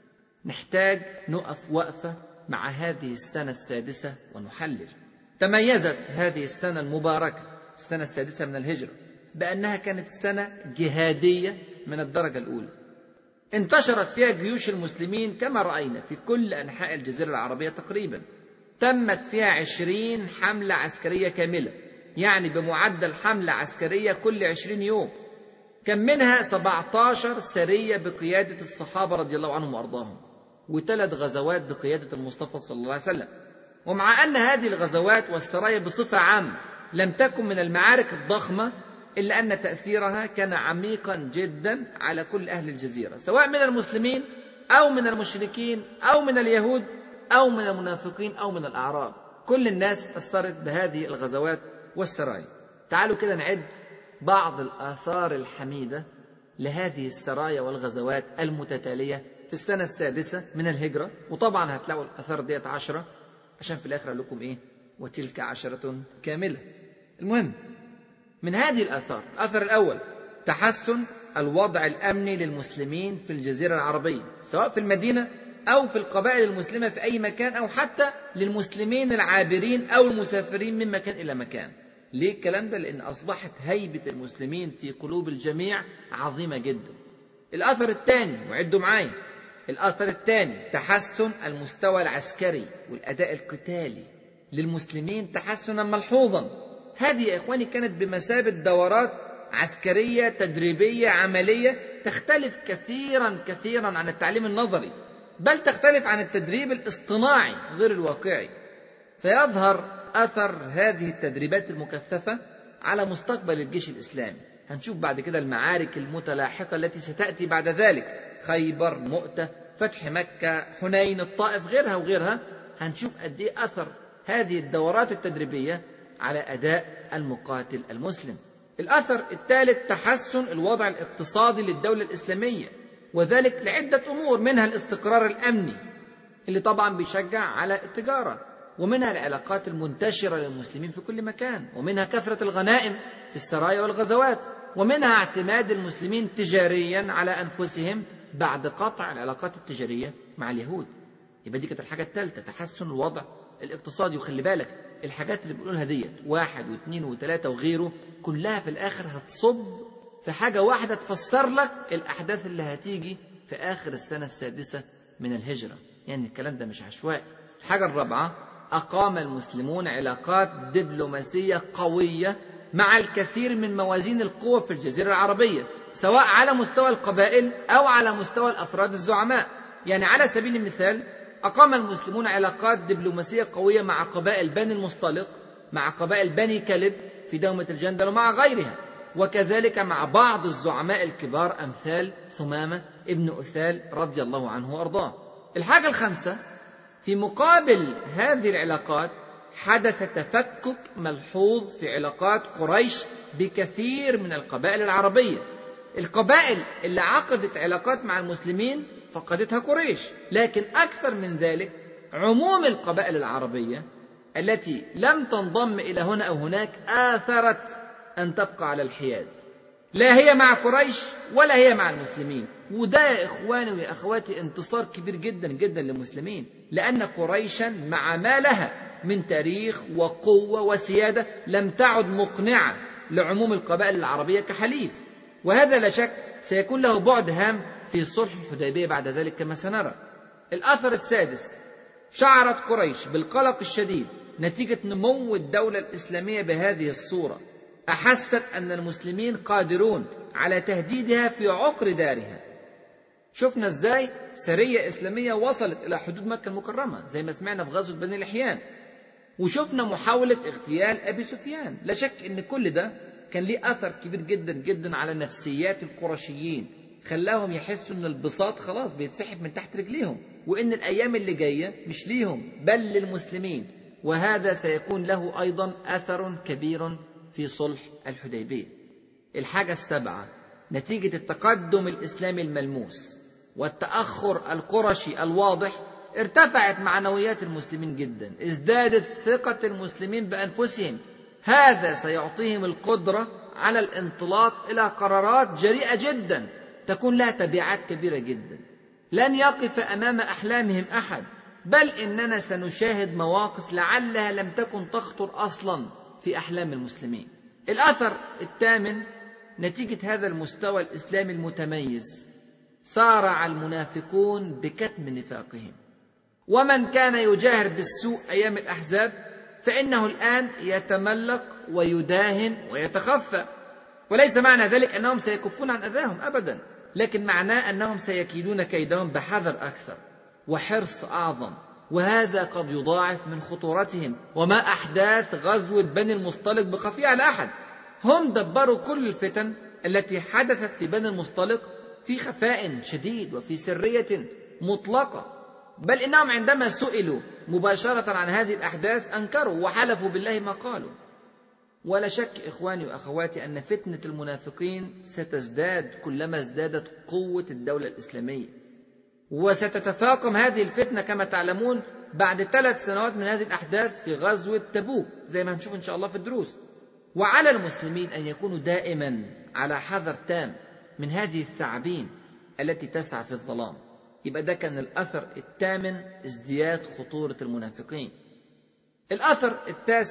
نحتاج نقف وقفة مع هذه السنة السادسة ونحلل. تميزت هذه السنة المباركة، السنة السادسة من الهجرة، بأنها كانت سنة جهادية من الدرجة الأولى. انتشرت فيها جيوش المسلمين كما رأينا في كل أنحاء الجزيرة العربية تقريبا. تمت فيها 20 حملة عسكرية كاملة، يعني بمعدل حملة عسكرية كل 20 يوم. كان منها 17 سرية بقيادة الصحابة رضي الله عنهم وأرضاهم، و3 غزوات بقيادة المصطفى صلى الله عليه وسلم. ومع أن هذه الغزوات والسرايا بصفة عامة لم تكن من المعارك الضخمة، إلا أن تأثيرها كان عميقا جدا على كل أهل الجزيرة، سواء من المسلمين أو من المشركين أو من اليهود أو من المنافقين أو من الأعراب. كل الناس أثرت بهذه الغزوات والسرايا. تعالوا كده نعد بعض الآثار الحميدة لهذه السرايا والغزوات المتتالية في السنة السادسة من الهجرة. وطبعا هتلاقوا الآثار ديت 10 عشان في الآخر أقول لكم إيه وتلك 10 كاملة. المهم من هذه الآثار، الأثر الأول تحسن الوضع الأمني للمسلمين في الجزيرة العربية، سواء في المدينة أو في القبائل المسلمة في أي مكان، أو حتى للمسلمين العابرين أو المسافرين من مكان إلى مكان. ليه الكلام ده؟ لأن أصبحت هيبة المسلمين في قلوب الجميع عظيمة جدا. الأثر الثاني، وعدوا معايا، الأثر الثاني تحسن المستوى العسكري والأداء القتالي للمسلمين تحسنا ملحوظا. هذه يا إخواني كانت بمثابة دورات عسكرية تدريبية عملية تختلف كثيرا عن التعليم النظري، بل تختلف عن التدريب الاصطناعي غير الواقعي. سيظهر أثر هذه التدريبات المكثفة على مستقبل الجيش الإسلامي. هنشوف بعد كده المعارك المتلاحقة التي ستأتي بعد ذلك، خيبر، مؤتة، فتح مكة، حنين، الطائف، غيرها وغيرها. هنشوف قد إيه أثر هذه الدورات التدريبية على أداء المقاتل المسلم. الأثر الثالث تحسن الوضع الاقتصادي للدولة الإسلامية، وذلك لعدة أمور، منها الاستقرار الأمني اللي طبعا بيشجع على التجارة، ومنها العلاقات المنتشرة للمسلمين في كل مكان، ومنها كثرة الغنائم في السرايا والغزوات، ومنها اعتماد المسلمين تجاريا على أنفسهم بعد قطع العلاقات التجارية مع اليهود. يبقى دي كانت الحاجة الثالثة، تحسن الوضع الاقتصادي. وخلي بالك الحاجات اللي بنقولها ديت 1 و2 و3 وغيره كلها في الآخر هتصب في حاجة واحدة تفسر لك الأحداث اللي هتيجي في آخر السنة السادسة من الهجرة. يعني الكلام ده مش عشوائي. الحاجة الرابعة، أقام المسلمون علاقات دبلوماسية قوية مع الكثير من موازين القوى في الجزيرة العربية، سواء على مستوى القبائل أو على مستوى الأفراد الزعماء. يعني على سبيل المثال أقام المسلمون علاقات دبلوماسية قوية مع قبائل بني المصطلق، مع قبائل بني كلب في دومة الجندل ومع غيرها، وكذلك مع بعض الزعماء الكبار أمثال ثمامة ابن أثال رضي الله عنه وأرضاه. الحاجة الخامسة، في مقابل هذه العلاقات حدث تفكك ملحوظ في علاقات قريش بكثير من القبائل العربية. القبائل اللي عقدت علاقات مع المسلمين فقدتها قريش، لكن أكثر من ذلك عموم القبائل العربية التي لم تنضم إلى هنا أو هناك آثرت أن تبقى على الحياد، لا هي مع قريش ولا هي مع المسلمين. وده يا إخواني ويا أخواتي انتصار كبير جدا جدا للمسلمين، لأن قريشا مع ما لها من تاريخ وقوة وسيادة لم تعد مقنعة لعموم القبائل العربية كحليف، وهذا لا شك سيكون له بعد هام في صلح الحديبية بعد ذلك كما سنرى. الأثر السادس، شعرت قريش بالقلق الشديد نتيجة نمو الدولة الإسلامية بهذه الصورة. أحست أن المسلمين قادرون على تهديدها في عقر دارها. شفنا إزاي سرية إسلامية وصلت إلى حدود مكة المكرمة زي ما سمعنا في غزوة بني لحيان، وشفنا محاولة اغتيال أبي سفيان. لا شك أن كل ده كان ليه أثر كبير جدا جدا على نفسيات القرشيين، خلاهم يحسوا أن البساط خلاص بيتسحب من تحت رجليهم، وأن الأيام اللي جاية مش ليهم بل للمسلمين. وهذا سيكون له أيضا أثر كبير في صلح الحديبية. الحاجة السابعة، نتيجة التقدم الإسلامي الملموس والتأخر القرشي الواضح ارتفعت معنويات المسلمين جدا، ازدادت ثقة المسلمين بأنفسهم. هذا سيعطيهم القدرة على الانطلاق إلى قرارات جريئة جدا تكون لها تبعات كبيرة جدا. لن يقف أمام أحلامهم أحد، بل إننا سنشاهد مواقف لعلها لم تكن تخطر أصلا في أحلام المسلمين. الأثر الثامن، نتيجة هذا المستوى الإسلامي المتميز سارع المنافقون بكتم نفاقهم، ومن كان يجاهر بالسوء أيام الأحزاب فإنه الآن يتملق ويداهن ويتخفى. وليس معنى ذلك أنهم سيكفون عن أذاهم أبدا، لكن معناه أنهم سيكيدون كيدهم بحذر أكثر وحرص أعظم، وهذا قد يضاعف من خطورتهم. وما أحداث غزوة بني المصطلق بخفية على أحد، هم دبروا كل الفتن التي حدثت في بني المصطلق في خفاء شديد وفي سرية مطلقة، بل إنهم عندما سئلوا مباشرة عن هذه الأحداث أنكروا وحلفوا بالله ما قالوا. ولا شك إخواني وأخواتي أن فتنة المنافقين ستزداد كلما ازدادت قوة الدولة الإسلامية، وستتفاقم هذه الفتنة كما تعلمون بعد 3 سنوات من هذه الأحداث في غزوة تبوك زي ما هنشوف إن شاء الله في الدروس. وعلى المسلمين أن يكونوا دائما على حذر تام من هذه الثعابين التي تسعى في الظلام. يبقى ده كان الأثر الثامن، ازدياد خطورة المنافقين. الأثر التاسع،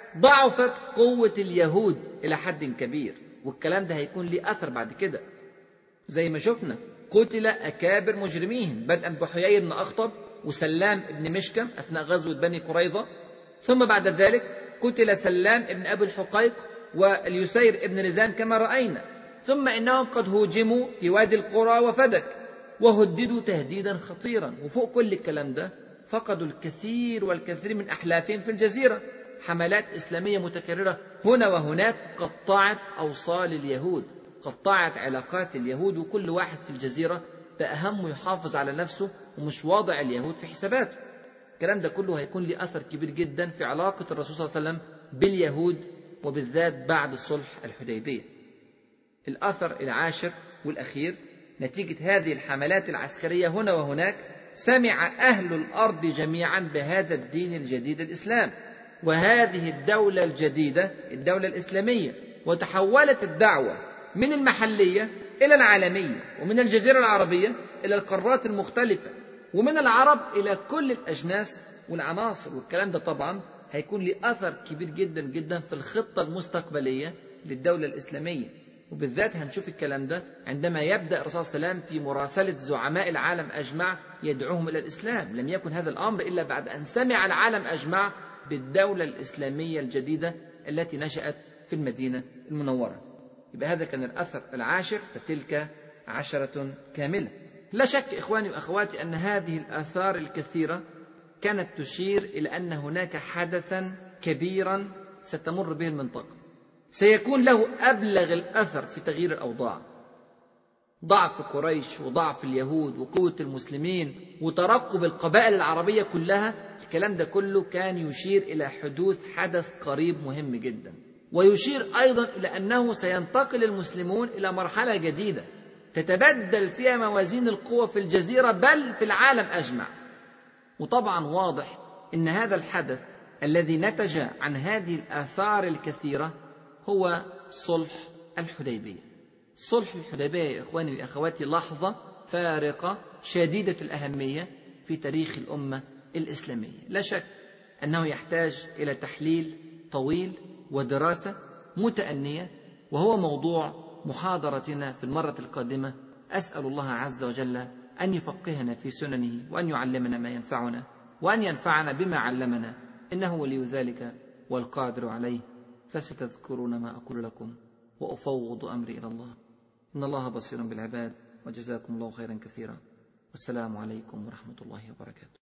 ضعفت قوة اليهود إلى حد كبير، والكلام ده هيكون ليه أثر بعد كده. زي ما شفنا قتل أكابر مجرميهم، بدءا بحيي بن أخطب وسلام بن مشكم أثناء غزوة بني قريظة، ثم بعد ذلك قتل سلام بن أبي الحقيق واليسير بن رزان كما رأينا، ثم إنهم قد هوجموا في وادي القرى وفدك وهددوا تهديدا خطيرا. وفوق كل الكلام ده فقدوا الكثير والكثير من أحلافهم في الجزيرة. حملات إسلامية متكررة هنا وهناك قطعت أوصال اليهود، قطعت علاقات اليهود، وكل واحد في الجزيرة بقى همه يحافظ على نفسه ومش واضع اليهود في حساباته. الكلام ده كله هيكون له أثر كبير جدا في علاقة الرسول صلى الله عليه وسلم باليهود، وبالذات بعد صلح الحديبية. الأثر العاشر والأخير نتيجة هذه الحملات العسكرية هنا وهناك، سمع أهل الأرض جميعا بهذا الدين الجديد الإسلام وهذه الدولة الجديدة الدولة الإسلامية، وتحولت الدعوة من المحلية إلى العالمية، ومن الجزيرة العربية إلى القارات المختلفة، ومن العرب إلى كل الأجناس والعناصر. والكلام ده طبعا هيكون له أثر كبير جدا جدا في الخطة المستقبلية للدولة الإسلامية، وبالذات هنشوف الكلام ده عندما يبدأ الرسول صلى الله عليه وسلم في مراسلة زعماء العالم أجمع يدعوهم إلى الإسلام. لم يكن هذا الأمر إلا بعد أن سمع العالم أجمع بالدولة الإسلامية الجديدة التي نشأت في المدينة المنورة. يبقى هذا كان الأثر العاشر، فتلك 10 كاملة. لا شك إخواني وأخواتي أن هذه الآثار الكثيرة كانت تشير إلى أن هناك حدثا كبيرا ستمر به المنطقة سيكون له أبلغ الأثر في تغيير الأوضاع. ضعف قريش وضعف اليهود وقوة المسلمين وترقب القبائل العربية كلها، الكلام ده كله كان يشير إلى حدوث حدث قريب مهم جدا، ويشير أيضا إلى أنه سينتقل المسلمون إلى مرحلة جديدة تتبدل فيها موازين القوى في الجزيرة بل في العالم أجمع. وطبعا واضح أن هذا الحدث الذي نتج عن هذه الآثار الكثيرة هو صلح الحديبية. صلح الحديبية يا إخواني وأخواتي لحظة فارقة شديدة الأهمية في تاريخ الأمة الإسلامية. لا شك أنه يحتاج إلى تحليل طويل ودراسة متأنية، وهو موضوع محاضرتنا في المرة القادمة. أسأل الله عز وجل أن يفقهنا في سننه، وأن يعلمنا ما ينفعنا، وأن ينفعنا بما علمنا، إنه ولي ذلك والقادر عليه. فستذكرون ما أقول لكم وأفوض أمري إلى الله، إن الله بصير بالعباد، وجزاكم الله خيرا كثيرا، والسلام عليكم ورحمة الله وبركاته.